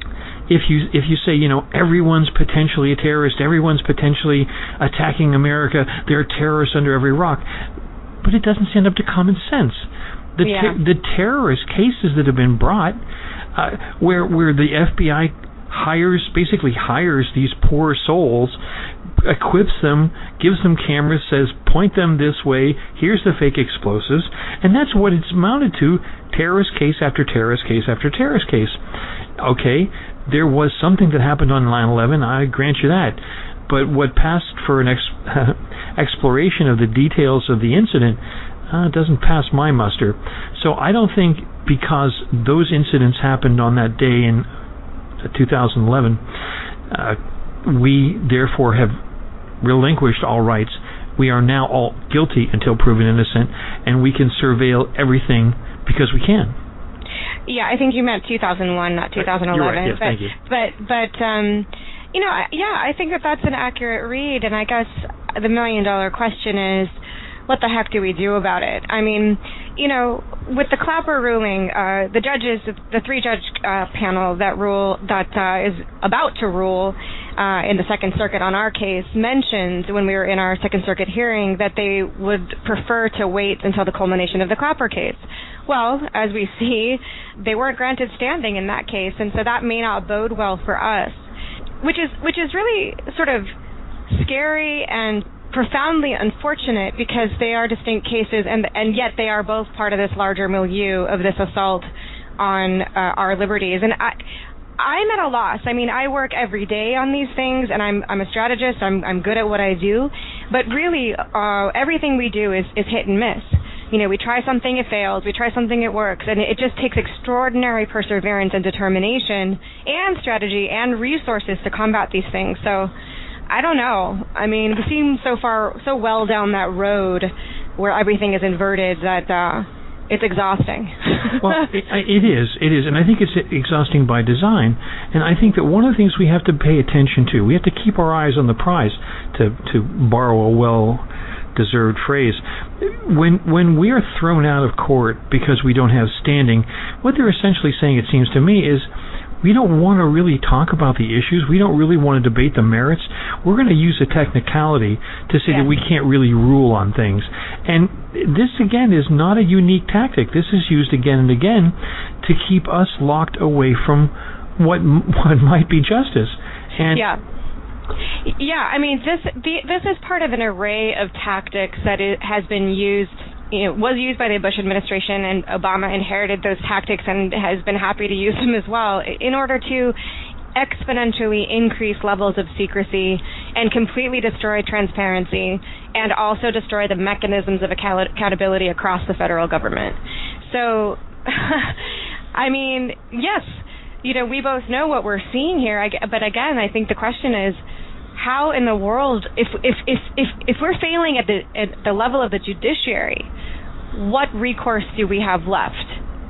if you if you say, you know, everyone's potentially a terrorist, everyone's potentially attacking America, there are terrorists under every rock, but it doesn't stand up to common sense. The yeah. ter- the terrorist cases that have been brought, uh, where where the F B I hires basically hires these poor souls, equips them, gives them cameras, says point them this way, here's the fake explosives, and that's what it's amounted to: terrorist case after terrorist case after terrorist case. Okay, there was something that happened on nine eleven, I grant you that, but what passed for an ex- exploration of the details of the incident uh, doesn't pass my muster. So I don't think because those incidents happened on that day in two thousand eleven, uh, we therefore have relinquished all rights. We are now all guilty until proven innocent, and we can surveil everything because we can. Yeah, I think you meant two thousand one, not two thousand eleven. You're right, yes, but, thank you. But, but um, you know, yeah, I think that that's an accurate read, and I guess the million-dollar question is, what the heck do we do about it? I mean, you know, with the Clapper ruling, uh, the judges, the three-judge uh, panel that rule that uh, is about to rule uh, in the Second Circuit on our case mentioned when we were in our Second Circuit hearing that they would prefer to wait until the culmination of the Clapper case. Well, as we see, they weren't granted standing in that case, and so that may not bode well for us, which is which is really sort of scary and profoundly unfortunate because they are distinct cases, and and yet they are both part of this larger milieu of this assault on uh, our liberties. And I, I'm at a loss. I mean, I work every day on these things, and I'm I'm a strategist. I'm I'm good at what I do, but really, uh, everything we do is is hit and miss. You know, we try something, it fails. We try something, it works, and it just takes extraordinary perseverance and determination, and strategy, and resources to combat these things. So, I don't know. I mean, we seem so far, so well down that road where everything is inverted that uh, it's exhausting. Well, it, it is, it is, and I think it's exhausting by design. And I think that one of the things we have to pay attention to, we have to keep our eyes on the prize, to to borrow a well-deserved phrase. When when we are thrown out of court because we don't have standing, what they're essentially saying, it seems to me, is we don't want to really talk about the issues. We don't really want to debate the merits. We're going to use a technicality to say yeah. that we can't really rule on things. And this, again, is not a unique tactic. This is used again and again to keep us locked away from what what might be justice. And yeah. Yeah, I mean, this the, this is part of an array of tactics that it has been used, you know, was used by the Bush administration, and Obama inherited those tactics and has been happy to use them as well in order to exponentially increase levels of secrecy and completely destroy transparency and also destroy the mechanisms of account- accountability across the federal government. So, I mean, yes, you know, we both know what we're seeing here, I, but again, I think the question is, how in the world, if if if if, if we're failing at the at the level of the judiciary, what recourse do we have left?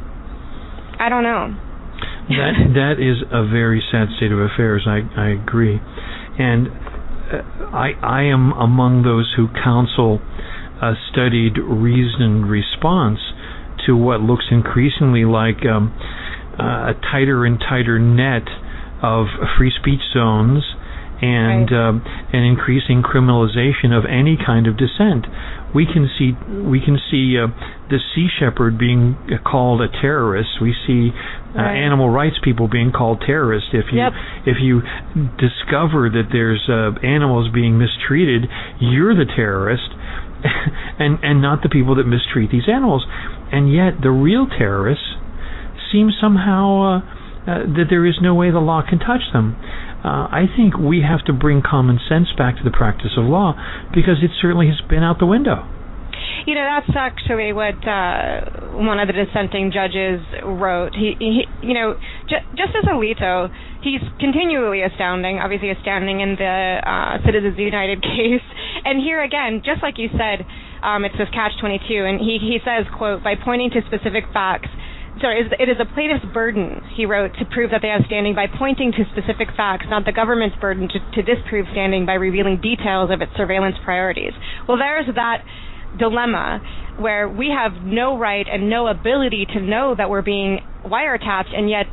I don't know. That that is a very sad state of affairs. I I agree, and uh, I I am among those who counsel a studied, reasoned response to what looks increasingly like um, uh, a tighter and tighter net of free speech zones and right. um, an increasing criminalization of any kind of dissent. We can see we can see uh, the Sea Shepherd being called a terrorist. We see uh, right. animal rights people being called terrorists. If you yep. if you discover that there's uh, animals being mistreated, you're the terrorist, and and not the people that mistreat these animals. And yet the real terrorists seem somehow uh, uh, that there is no way the law can touch them. Uh, I think we have to bring common sense back to the practice of law, because it certainly has been out the window. You know, that's actually what uh, one of the dissenting judges wrote. He, he you know, ju- Justice Alito, he's continually astounding, obviously astounding in the uh, Citizens United case. And here again, just like you said, um, it's this catch twenty-two, and he, he says, quote, by pointing to specific facts, Sorry, it is a plaintiff's burden, he wrote, to prove that they have standing by pointing to specific facts, not the government's burden to, to disprove standing by revealing details of its surveillance priorities. Well, there's that dilemma where we have no right and no ability to know that we're being wiretapped, and yet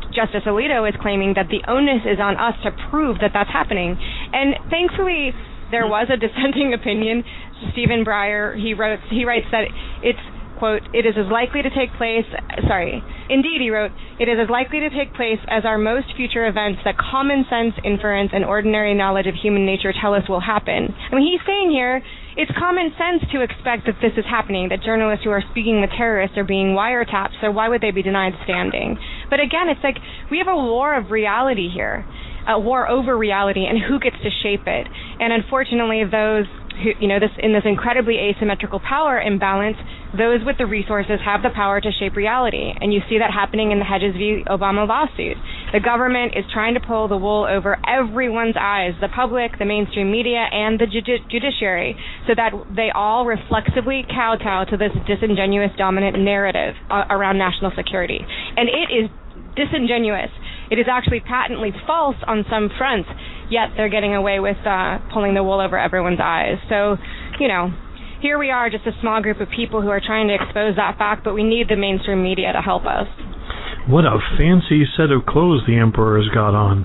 Justice Alito is claiming that the onus is on us to prove that that's happening. And thankfully, there was a dissenting opinion. Stephen Breyer, he wrote, he writes that it's, quote, it is as likely to take place, sorry, indeed, he wrote, it is as likely to take place as our most future events that common sense, inference, and ordinary knowledge of human nature tell us will happen. I mean, he's saying here, it's common sense to expect that this is happening, that journalists who are speaking with terrorists are being wiretapped, so why would they be denied standing? But again, it's like, we have a war of reality here, a war over reality, and who gets to shape it. And unfortunately, those who, you know, this in this incredibly asymmetrical power imbalance, those with the resources have the power to shape reality. And you see that happening in the Hedges v. Obama lawsuit. The government is trying to pull the wool over everyone's eyes, the public, the mainstream media, and the judi- judiciary, so that they all reflexively kowtow to this disingenuous dominant narrative uh, around national security. And it is disingenuous. It is actually patently false on some fronts, yet they're getting away with uh, pulling the wool over everyone's eyes. So, you know, here we are, just a small group of people who are trying to expose that fact, but we need the mainstream media to help us. What a fancy set of clothes the Emperor's got on.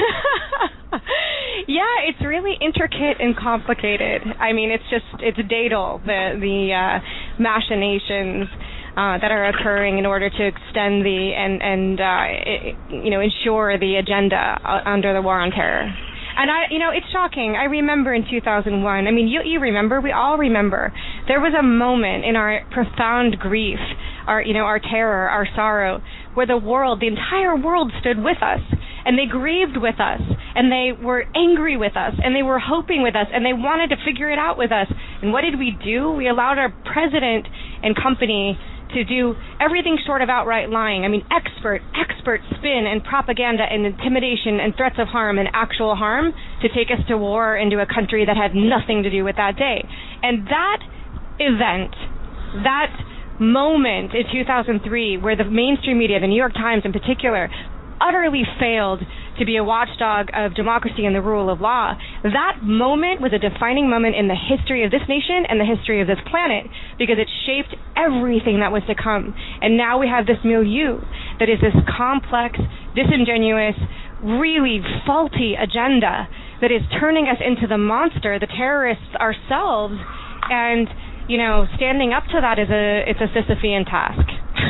Yeah, it's really intricate and complicated. I mean, it's just, it's daedal, the, the uh, machinations uh, that are occurring in order to extend the, and, and uh, it, you know, ensure the agenda under the war on terror. And I, you know, it's shocking. I remember in two thousand one, I mean, you, you remember, we all remember, there was a moment in our profound grief, our, you know, our terror, our sorrow, where the world, the entire world stood with us, and they grieved with us, and they were angry with us, and they were hoping with us, and they wanted to figure it out with us. And what did we do? We allowed our president and company to do everything short of outright lying. I mean, expert, expert spin and propaganda and intimidation and threats of harm and actual harm to take us to war into a country that had nothing to do with that day. And that event, that moment in two thousand three where the mainstream media, the New York Times in particular, utterly failed to be a watchdog of democracy and the rule of law, that moment was a defining moment in the history of this nation and the history of this planet, because it shaped everything that was to come. And now we have this milieu that is this complex, disingenuous, really faulty agenda that is turning us into the monster, the terrorists ourselves, and you know, standing up to that is a it's a Sisyphean task.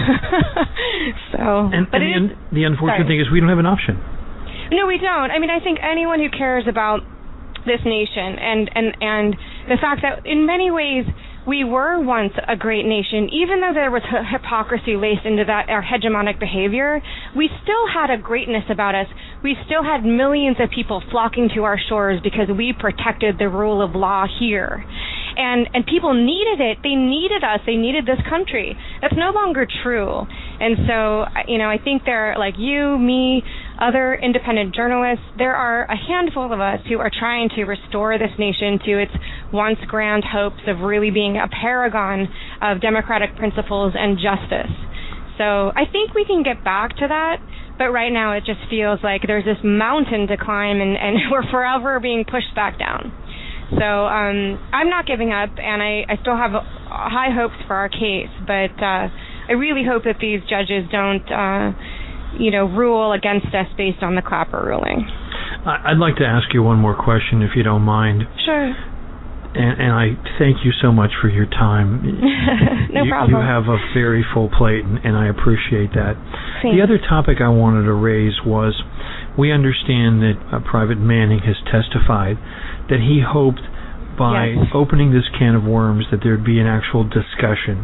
so, and, but and the, is, un, the unfortunate sorry. thing is we don't have an option. No, we don't. I mean, I think anyone who cares about this nation and, and, and the fact that in many ways we were once a great nation, even though there was hypocrisy laced into that, our hegemonic behavior, we still had a greatness about us. We still had millions of people flocking to our shores because we protected the rule of law here. And and people needed it. They needed us. They needed this country. That's no longer true. And so, you know, I think there are, like you, me, other independent journalists, there are a handful of us who are trying to restore this nation to its once grand hopes of really being a paragon of democratic principles and justice. So I think we can get back to that. But right now it just feels like there's this mountain to climb, and, and we're forever being pushed back down. So um, I'm not giving up, and I, I still have high hopes for our case, but uh, I really hope that these judges don't, uh, you know, rule against us based on the Clapper ruling. I'd like to ask you one more question, if you don't mind. Sure. And, and I thank you so much for your time. no you, problem. You have a very full plate, and, and I appreciate that. Thanks. The other topic I wanted to raise was, we understand that uh, Private Manning has testified that he hoped by yes. opening this can of worms that there'd be an actual discussion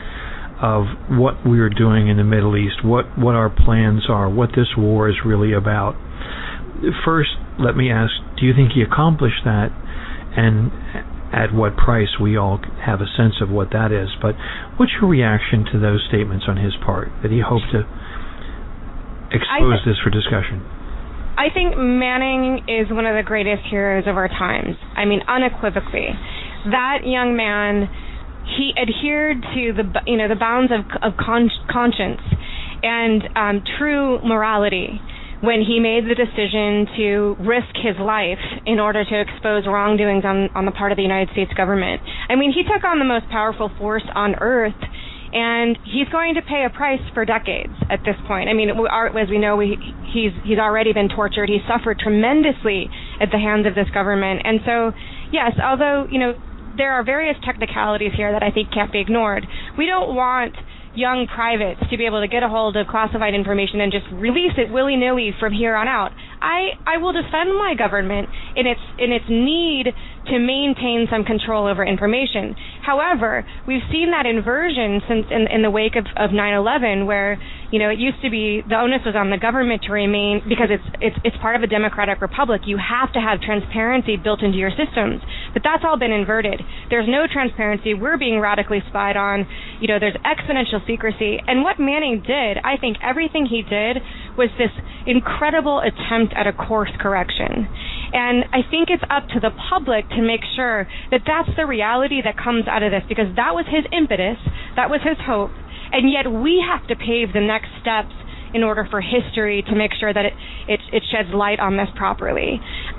of what we are doing in the Middle East, what, what our plans are, what this war is really about. First, let me ask, do you think he accomplished that, and at what price? We all have a sense of what that is, but what's your reaction to those statements on his part, that he hoped to expose th- this for discussion? I think Manning is one of the greatest heroes of our times. I mean, unequivocally. That young man, he adhered to the, you know, the bounds of, of con- conscience and um, true morality when he made the decision to risk his life in order to expose wrongdoings on, on the part of the United States government. I mean, he took on the most powerful force on earth and he's going to pay a price for decades at this point. I mean, we are, as we know, we, he's he's already been tortured. He's suffered tremendously at the hands of this government. And so, yes, although, you know, there are various technicalities here that I think can't be ignored, we don't want young privates to be able to get a hold of classified information and just release it willy-nilly from here on out. I, I will defend my government in its in its need to maintain some control over information. However, we've seen that inversion since in, in the wake of, of nine eleven, where, you know, it used to be the onus was on the government to remain, because it's it's it's part of a democratic republic. You have to have transparency built into your systems. But that's all been inverted. There's no transparency. We're being radically spied on. You know, there's exponential secrecy. And what Manning did, I think everything he did was this incredible attempt at a course correction. And I think it's up to the public to make sure that that's the reality that comes out of this, because that was his impetus, that was his hope, and yet we have to pave the next steps in order for history to make sure that it, it, it sheds light on this properly.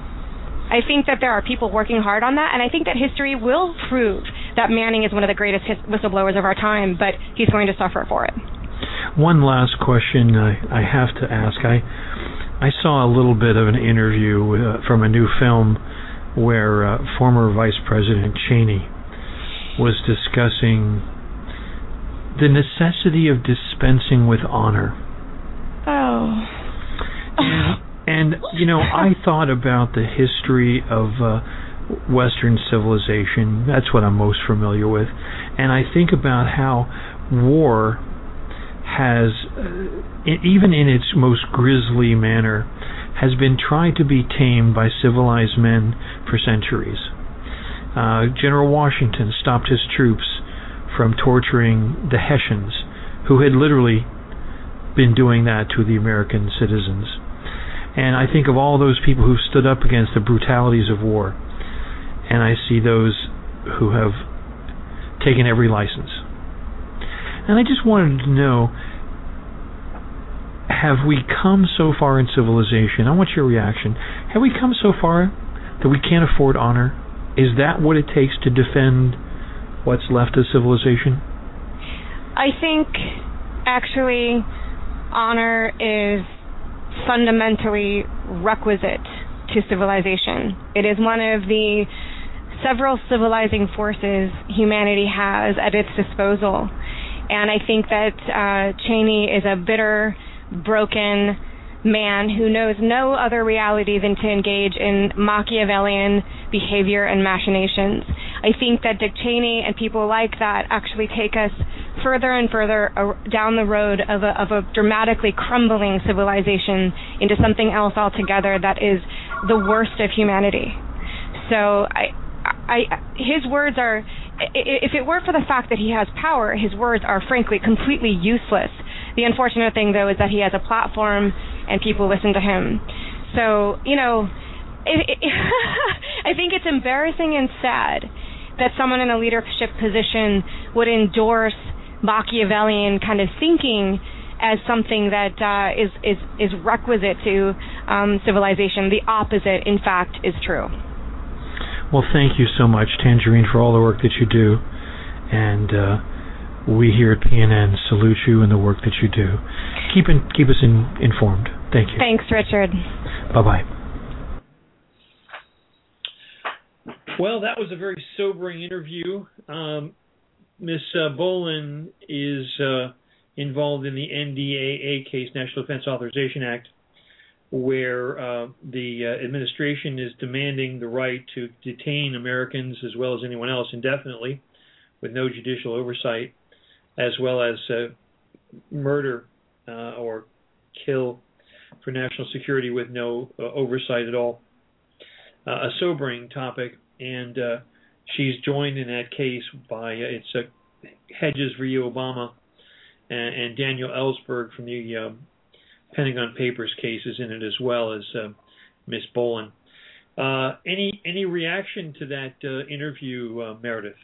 I think that there are people working hard on that, and I think that history will prove that Manning is one of the greatest his- whistleblowers of our time, but he's going to suffer for it. One last question I, I have to ask. I I saw a little bit of an interview uh, from a new film where uh, former Vice President Cheney was discussing the necessity of dispensing with honor. Oh. And, and you know, I thought about the history of uh, Western civilization. That's what I'm most familiar with. And I think about how war has, uh, even in its most grisly manner, has been tried to be tamed by civilized men for centuries. Uh, General Washington stopped his troops from torturing the Hessians, who had literally been doing that to the American citizens. And I think of all those people who stood up against the brutalities of war, and I see those who have taken every license. And I just wanted to know, have we come so far in civilization? I want your reaction. Have we come so far that we can't afford honor? Is that what it takes to defend what's left of civilization? I think, actually, honor is fundamentally requisite to civilization. It is one of the several civilizing forces humanity has at its disposal. And I think that uh, Cheney is a bitter, broken man who knows no other reality than to engage in Machiavellian behavior and machinations. I think that Dick Cheney and people like that actually take us further and further down the road of a, of a dramatically crumbling civilization into something else altogether that is the worst of humanity. So I, I, his words are, if it were for the fact that he has power, his words are frankly completely useless. The unfortunate thing, though, is that he has a platform and people listen to him. So, you know, it, it, I think it's embarrassing and sad that someone in a leadership position would endorse Machiavellian kind of thinking as something that uh, is, is, is requisite to um, civilization. The opposite, in fact, is true. Well, thank you so much, Tangerine, for all the work that you do. And uh, we here at P N N salute you and the work that you do. Keep in, keep us in, informed. Thank you. Thanks, Richard. Bye-bye. Well, that was a very sobering interview. Um, Miss Uh, Boland is uh, involved in the N D A A case, National Defense Authorization Act, where uh, the uh, administration is demanding the right to detain Americans as well as anyone else indefinitely with no judicial oversight, as well as uh, murder uh, or kill for national security with no uh, oversight at all. Uh, a sobering topic, and uh, she's joined in that case by, uh, it's uh, Hedges v. Obama and, and Daniel Ellsberg from the uh, Pentagon Papers cases in it, as well as uh, Miss Boland. Uh, any any reaction to that uh, interview, uh, Meredith?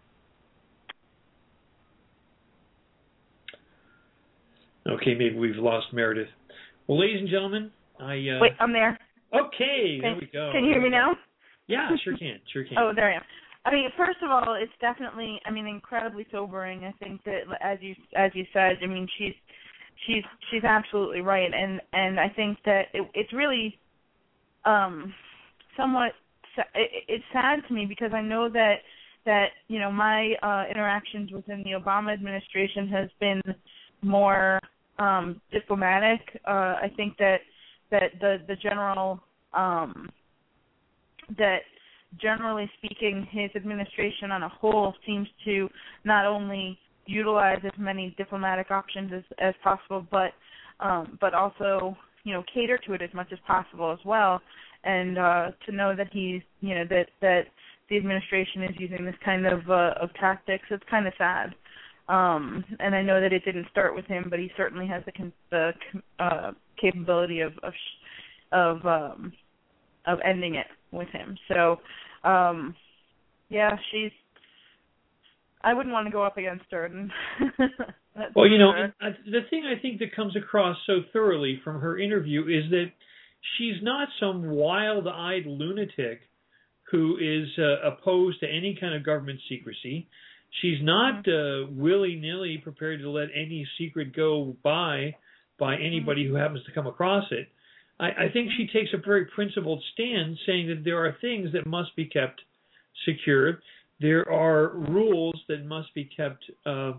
Okay, maybe we've lost Meredith. Well, ladies and gentlemen, I... Uh, Wait, I'm there. Okay, Can, there we go. Can you hear me now? Yeah, sure can, sure can. Oh, there I am. I mean, first of all, it's definitely, I mean, incredibly sobering. I think that, as you as you said, I mean, she's she's she's absolutely right, and and I think that it, it's really um, somewhat it, it's sad to me because I know that that you know my uh, interactions within the Obama administration has been more um, diplomatic. Uh, I think that that the the general um, that. Generally speaking, his administration on a whole seems to not only utilize as many diplomatic options as, as possible, but um, but also you know cater to it as much as possible as well. And uh, to know that he's you know that that the administration is using this kind of uh, of tactics, it's kind of sad. Um, and I know that it didn't start with him, but he certainly has the the uh, capability of of of, um, of ending it with him. So, um, yeah, she's. I wouldn't want to go up against her. And well, you know, I, the thing I think that comes across so thoroughly from her interview is that she's not some wild-eyed lunatic who is uh, opposed to any kind of government secrecy. She's not uh, willy-nilly prepared to let any secret go by by anybody who happens to come across it. I, I think she takes a very principled stand, saying that there are things that must be kept secure. There are rules that must be kept uh,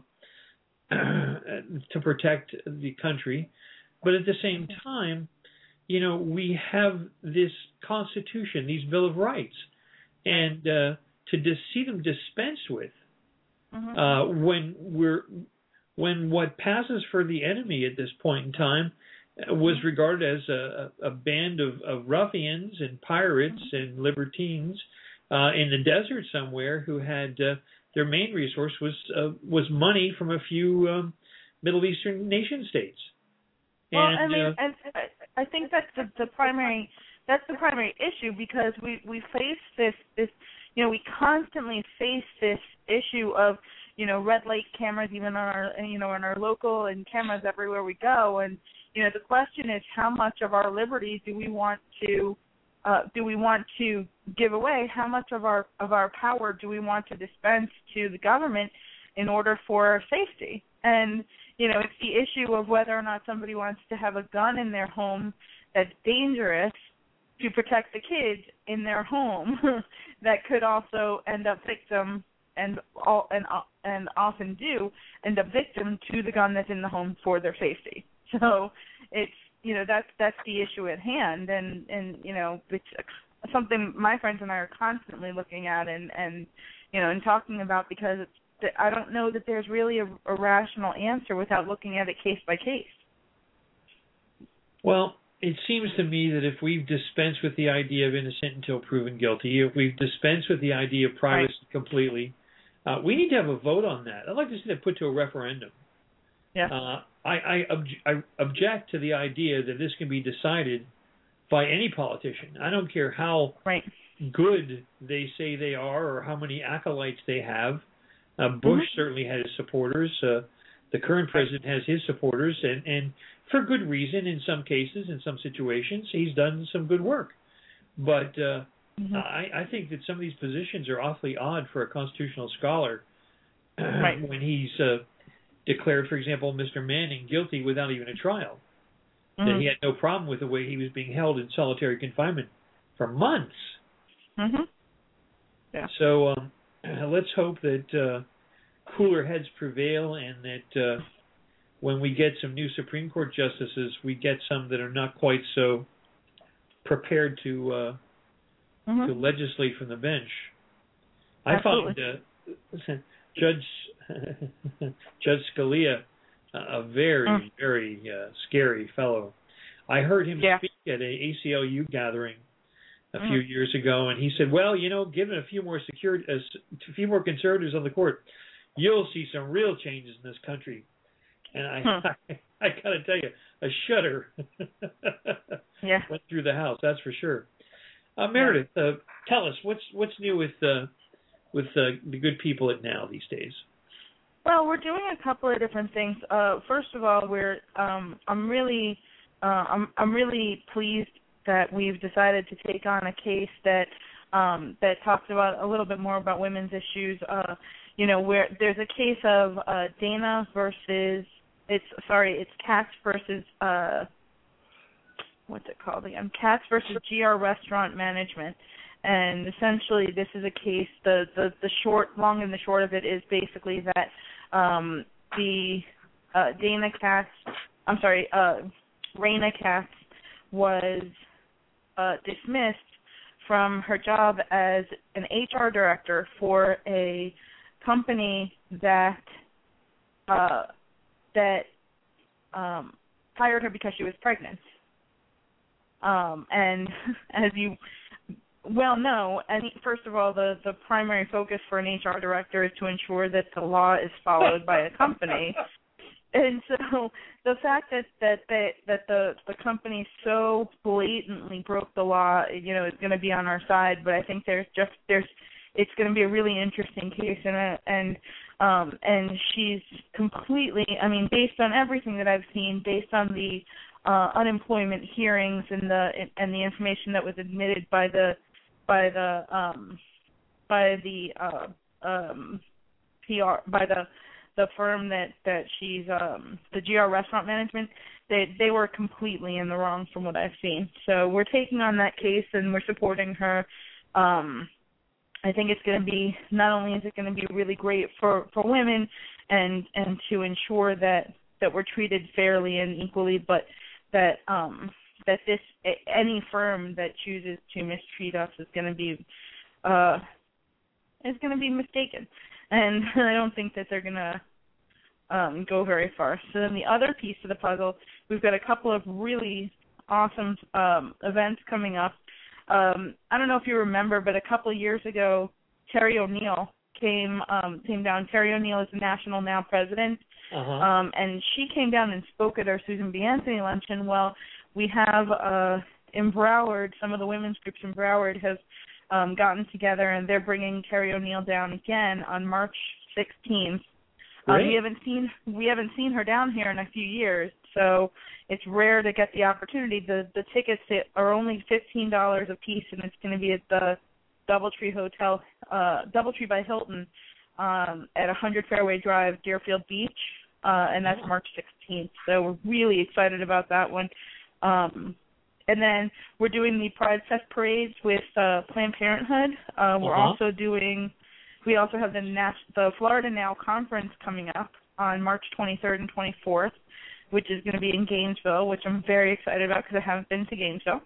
to protect the country. But at the same time, you know, we have this Constitution, these Bill of Rights, and uh, to dis- see them dispensed with mm-hmm. uh, when we're when what passes for the enemy at this point in time was regarded as a, a band of, of ruffians and pirates and libertines uh, in the desert somewhere who had uh, their main resource was uh, was money from a few um, Middle Eastern nation states. Well, and, I mean, uh, and I think that's the, the primary that's the primary issue because we, we face this this you know we constantly face this issue of you know red light cameras even on our you know on our local and cameras everywhere we go. And you know, the question is how much of our liberty do we want to uh, do we want to give away? How much of our of our power do we want to dispense to the government in order for our safety? And you know, it's the issue of whether or not somebody wants to have a gun in their home that's dangerous to protect the kids in their home that could also end up victim and all and and often do end up victim to the gun that's in the home for their safety. So it's you know that's that's the issue at hand, and, and you know it's something my friends and I are constantly looking at and, and you know and talking about because it's, I don't know that there's really a, a rational answer without looking at it case by case. Well, it seems to me that if we've dispensed with the idea of innocent until proven guilty, if we've dispensed with the idea of privacy right. completely, uh, we need to have a vote on that. I'd like to see that put to a referendum. Yeah. Uh, I, I, obj- I object to the idea that this can be decided by any politician. I don't care how right. good they say they are or how many acolytes they have. Uh, Bush mm-hmm. certainly had his supporters. Uh, the current president has his supporters, and, and for good reason in some cases, in some situations. He's done some good work. But uh, mm-hmm. I, I think that some of these positions are awfully odd for a constitutional scholar right. when he's... Uh, declared, for example, Mister Manning guilty without even a trial. Mm-hmm. That he had no problem with the way he was being held in solitary confinement for months. Mm-hmm. Yeah. So um, let's hope that uh, cooler heads prevail and that uh, when we get some new Supreme Court justices, we get some that are not quite so prepared to uh, mm-hmm. to legislate from the bench. Absolutely. I find uh, Judge Judge Scalia uh, a very, mm. very uh, scary fellow. I heard him yeah. speak at a A C L U gathering a mm. few years ago, and he said, well, you know, given a few more secure, uh, a few more conservatives on the court, you'll see some real changes in this country. And I, hmm. I, I got to tell you, a shudder yeah. went through the house, that's for sure. Uh, Meredith, uh, tell us, what's what's new with uh, with uh, the good people at Now these days? Well, we're doing a couple of different things. Uh, first of all, we're um, I'm really uh, I'm I'm really pleased that we've decided to take on a case that um, that talks about a little bit more about women's issues. Uh, you know, where there's a case of uh, Dana versus it's sorry, it's Katz versus uh, what's it called again? Katz versus G R Restaurant Management. And essentially, this is a case. The, the, the short, long and the short of it is basically that um, the uh, Dana Katz, I'm sorry, uh, Raina Katz was uh, dismissed from her job as an H R director for a company that uh, that um, hired her because she was pregnant. Um, and as you well know, and first of all, the, the primary focus for an H R director is to ensure that the law is followed by a company. And so the fact that that that, that the, the company so blatantly broke the law, you know, is going to be on our side. But I think there's just there's it's going to be a really interesting case, and and um, and she's completely. I mean, based on everything that I've seen, based on the uh, unemployment hearings and the and the information that was admitted by the by the um, by the uh, um, P R by the the firm that, that she's um, the G R Restaurant Management, they they were completely in the wrong from what I've seen. So we're taking on that case and we're supporting her. Um, I think it's going to be not only is it going to be really great for, for women and and to ensure that, that we're treated fairly and equally, but that um, that this any firm that chooses to mistreat us is going to be uh, is going to be mistaken. And I don't think that they're going to um, go very far. So then the other piece of the puzzle, we've got a couple of really awesome um, events coming up. Um, I don't know if you remember, but a couple of years ago, Terry O'Neill came um, came down. Terry O'Neill is the National Now president, uh-huh. um, and she came down and spoke at our Susan B. Anthony luncheon. Well, we have uh, in Broward, some of the women's groups in Broward have Um, gotten together, and they're bringing Terry O'Neill down again on March sixteenth. Um, we haven't seen we haven't seen her down here in a few years, so it's rare to get the opportunity. The the tickets are only fifteen dollars a piece, and it's going to be at the DoubleTree Hotel, uh, DoubleTree by Hilton, um, at one hundred Fairway Drive, Deerfield Beach, uh, and that's March sixteenth. So we're really excited about that one. Um, And then we're doing the Pride Fest parades with uh, Planned Parenthood. Uh, we're uh-huh. also doing, we also have the Nas- the Florida Now conference coming up on March twenty-third and twenty-fourth, which is going to be in Gainesville, which I'm very excited about because I haven't been to Gainesville.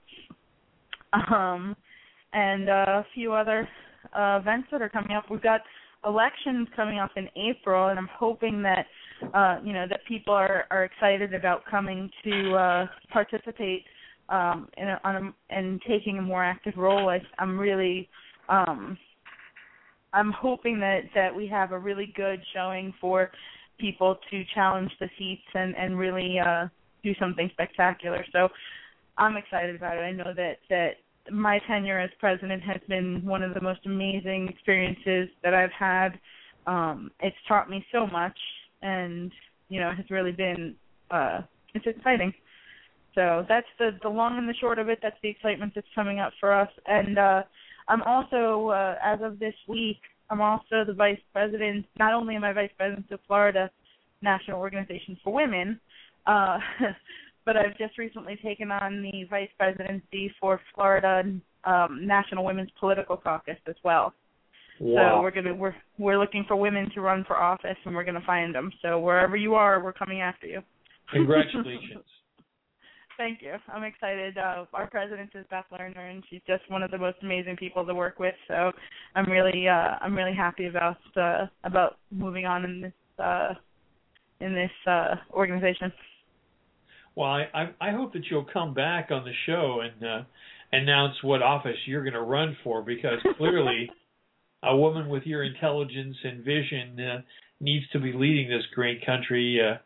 Um, and uh, a few other uh, events that are coming up. We've got elections coming up in April, and I'm hoping that uh, you know that people are, are excited about coming to uh, participate. Um, in a, on a, and taking a more active role. I, I'm really, um, I'm hoping that, that we have a really good showing for people to challenge the seats and, and really uh, do something spectacular. So I'm excited about it. I know that, that my tenure as president has been one of the most amazing experiences that I've had. Um, it's taught me so much, and, you know, it has really been, uh, it's exciting. So that's the, the long and the short of it. That's the excitement that's coming up for us. And uh, I'm also, uh, as of this week, I'm also the vice president. Not only am I vice president of Florida National Organization for Women, uh, but I've just recently taken on the vice presidency for Florida um, National Women's Political Caucus as well. Wow. So we're gonna we're we're looking for women to run for office, and we're gonna find them. So wherever you are, we're coming after you. Congratulations. Thank you. I'm excited. Uh, our president is Beth Lerner, and she's just one of the most amazing people to work with. So I'm really, uh, I'm really happy about uh, about moving on in this uh, in this uh, organization. Well, I, I I hope that you'll come back on the show and uh, announce what office you're going to run for, because clearly a woman with your intelligence and vision uh, needs to be leading this great country. Uh,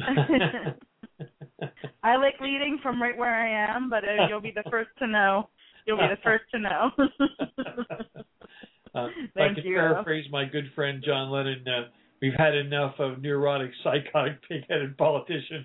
I like leading from right where I am, but uh, you'll be the first to know. You'll be the first to know. uh, Thank if I could you. paraphrase my good friend John Lennon, uh, we've had enough of neurotic, psychotic, pig-headed politicians.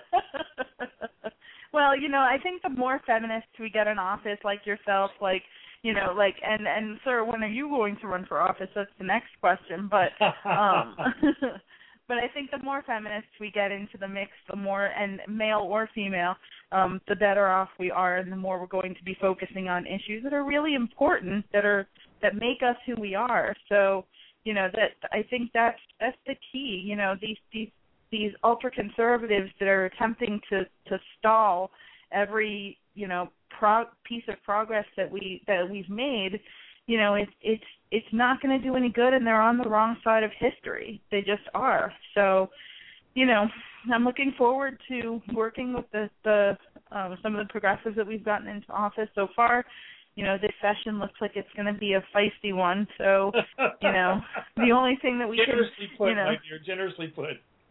Well, you know, I think the more feminists we get in office, like yourself, like you know, like, and and sir, when are you going to run for office? That's the next question. But um, but I think the more feminists we get into the mix, the more, and male or female, um, the better off we are, and the more we're going to be focusing on issues that are really important, that are that make us who we are. So, you know, that I think that's that's the key. You know, these these these ultra conservatives that are attempting to to stall every, you know, pro- piece of progress that we that we've made, you know, it's it's it's not going to do any good, and they're on the wrong side of history. They just are. So, you know, I'm looking forward to working with the the uh, some of the progressives that we've gotten into office so far. You know, this session looks like it's going to be a feisty one. So, you know, the only thing that we generously can, put, you know, my dear, generously put.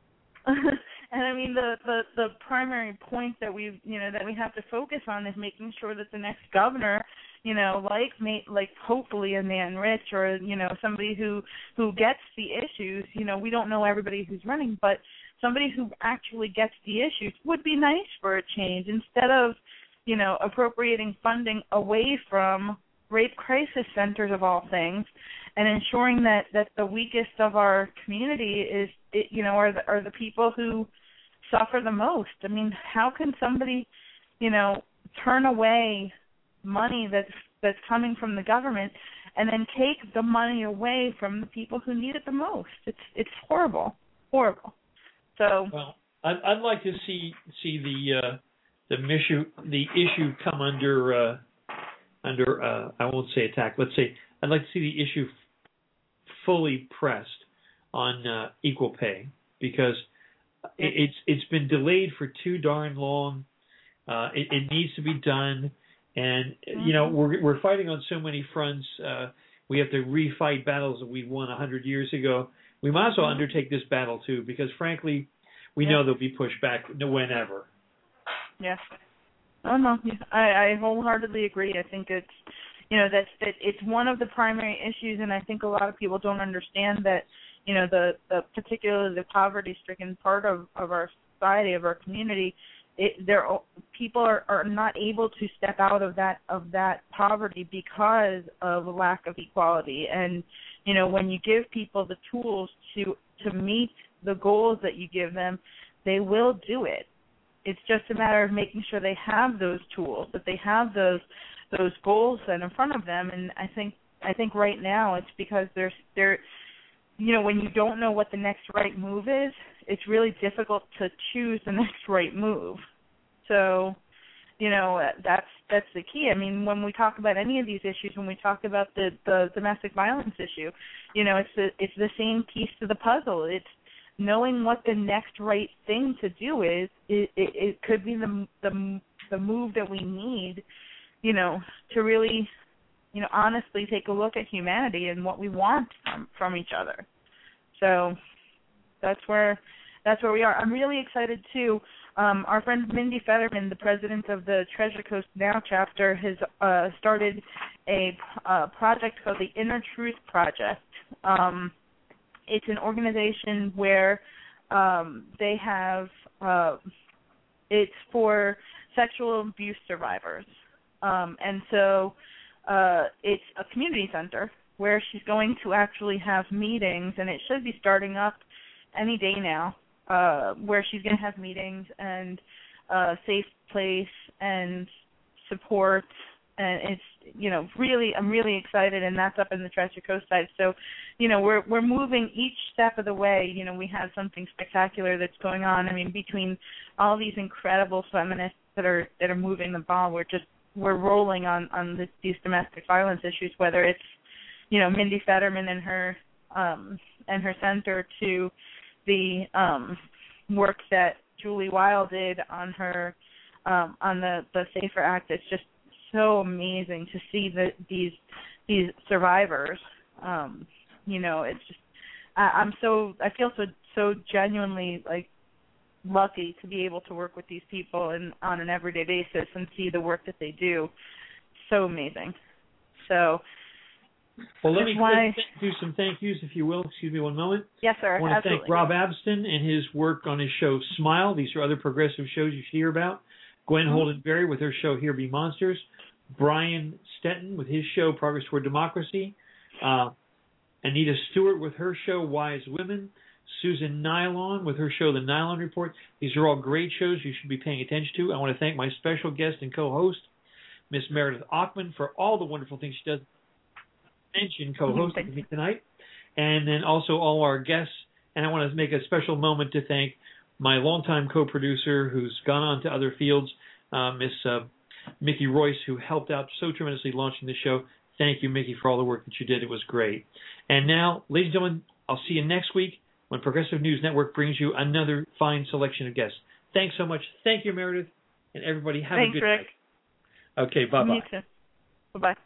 And I mean, the, the the primary point that we you know that we have to focus on is making sure that the next governor, you know, like like hopefully a Nan Rich, or you know, somebody who who gets the issues. You know, we don't know everybody who's running, but somebody who actually gets the issues would be nice for a change, instead of, you know, appropriating funding away from rape crisis centers of all things, and ensuring that, that the weakest of our community is, it, you know, are the, are the people who suffer the most. I mean, how can somebody, you know, turn away money that's that's coming from the government and then take the money away from the people who need it the most? It's it's horrible, horrible. So, well, I'd, I'd like to see see the uh, the issue the issue come under uh, under uh, I won't say attack. Let's say I'd like to see the issue f- fully pressed on uh, equal pay, because it, it's it's been delayed for too darn long. Uh, it, it needs to be done, and mm-hmm. you know we're we're fighting on so many fronts. Uh, we have to refight battles that we won a hundred years ago. We might as well mm-hmm. undertake this battle too, because frankly, we yeah. know there'll be pushback whenever. Yes. Oh no, I, I wholeheartedly agree. I think it's, you know, that's that it's one of the primary issues, and I think a lot of people don't understand that, you know, the, the particularly the poverty-stricken part of, of our society, of our community, it, there people are, are not able to step out of that of that poverty because of a lack of equality. And you know, when you give people the tools to to meet the goals that you give them, they will do it. It's just a matter of making sure they have those tools, that they have those those goals set in front of them. And I think I think right now it's because there's there, you know, when you don't know what the next right move is, it's really difficult to choose the next right move. So, you know, that's that's the key. I mean, when we talk about any of these issues, when we talk about the, the domestic violence issue, you know, it's the, it's the same piece to the puzzle. It's knowing what the next right thing to do is. It, it, it could be the, the the move that we need, you know, to really, you know, honestly take a look at humanity and what we want from, from each other. So that's where that's where we are. I'm really excited too. Um, our friend Mindy Fetterman, the president of the Treasure Coast Now chapter, has uh, started a uh, project called the Inner Truth Project. Um, it's an organization where um, they have, uh, it's for sexual abuse survivors. Um, and so uh, it's a community center where she's going to actually have meetings, and it should be starting up any day now. Uh, where she's going to have meetings and a uh, safe place and support, and it's, you know, really, I'm really excited, and that's up in the Treasure Coast side. So, you know, we're we're moving each step of the way. You know, we have something spectacular that's going on. I mean, between all these incredible feminists that are that are moving the ball, we're just we're rolling on on this, these domestic violence issues. Whether it's, you know, Mindy Fetterman and her um, and her center, to the um, work that Julie Weil did on her um, on the, the Safer Act. It's just so amazing to see the, these these survivors. Um, you know, it's just I, I'm so I feel so so genuinely like lucky to be able to work with these people and on an everyday basis and see the work that they do. So amazing. So. Well, let me why... do some thank yous, if you will. Excuse me one moment. Yes, sir. I want Absolutely. to thank Rob Abston and his work on his show Smile. These are other progressive shows you should hear about. Gwen mm-hmm. Holden-Berry with her show Here Be Monsters. Brian Stenton with his show Progress Toward Democracy, uh, Anita Stewart with her show Wise Women, Susan Nylon with her show The Nylon Report. These are all great shows you should be paying attention to. I want to thank my special guest and co-host, Miss Meredith Ochman, for all the wonderful things she does. Mention co-hosting with me tonight, and then also all our guests. And I want to make a special moment to thank my longtime co-producer, who's gone on to other fields, uh, Miss uh, Mickey Royce, who helped out so tremendously launching the show. Thank you, Mickey, for all the work that you did. It was great. And now, ladies and gentlemen, I'll see you next week when Progressive News Network brings you another fine selection of guests. Thanks so much. Thank you, Meredith, and everybody have Thanks, a good Rick. night. Okay, bye-bye. You too. Bye-bye.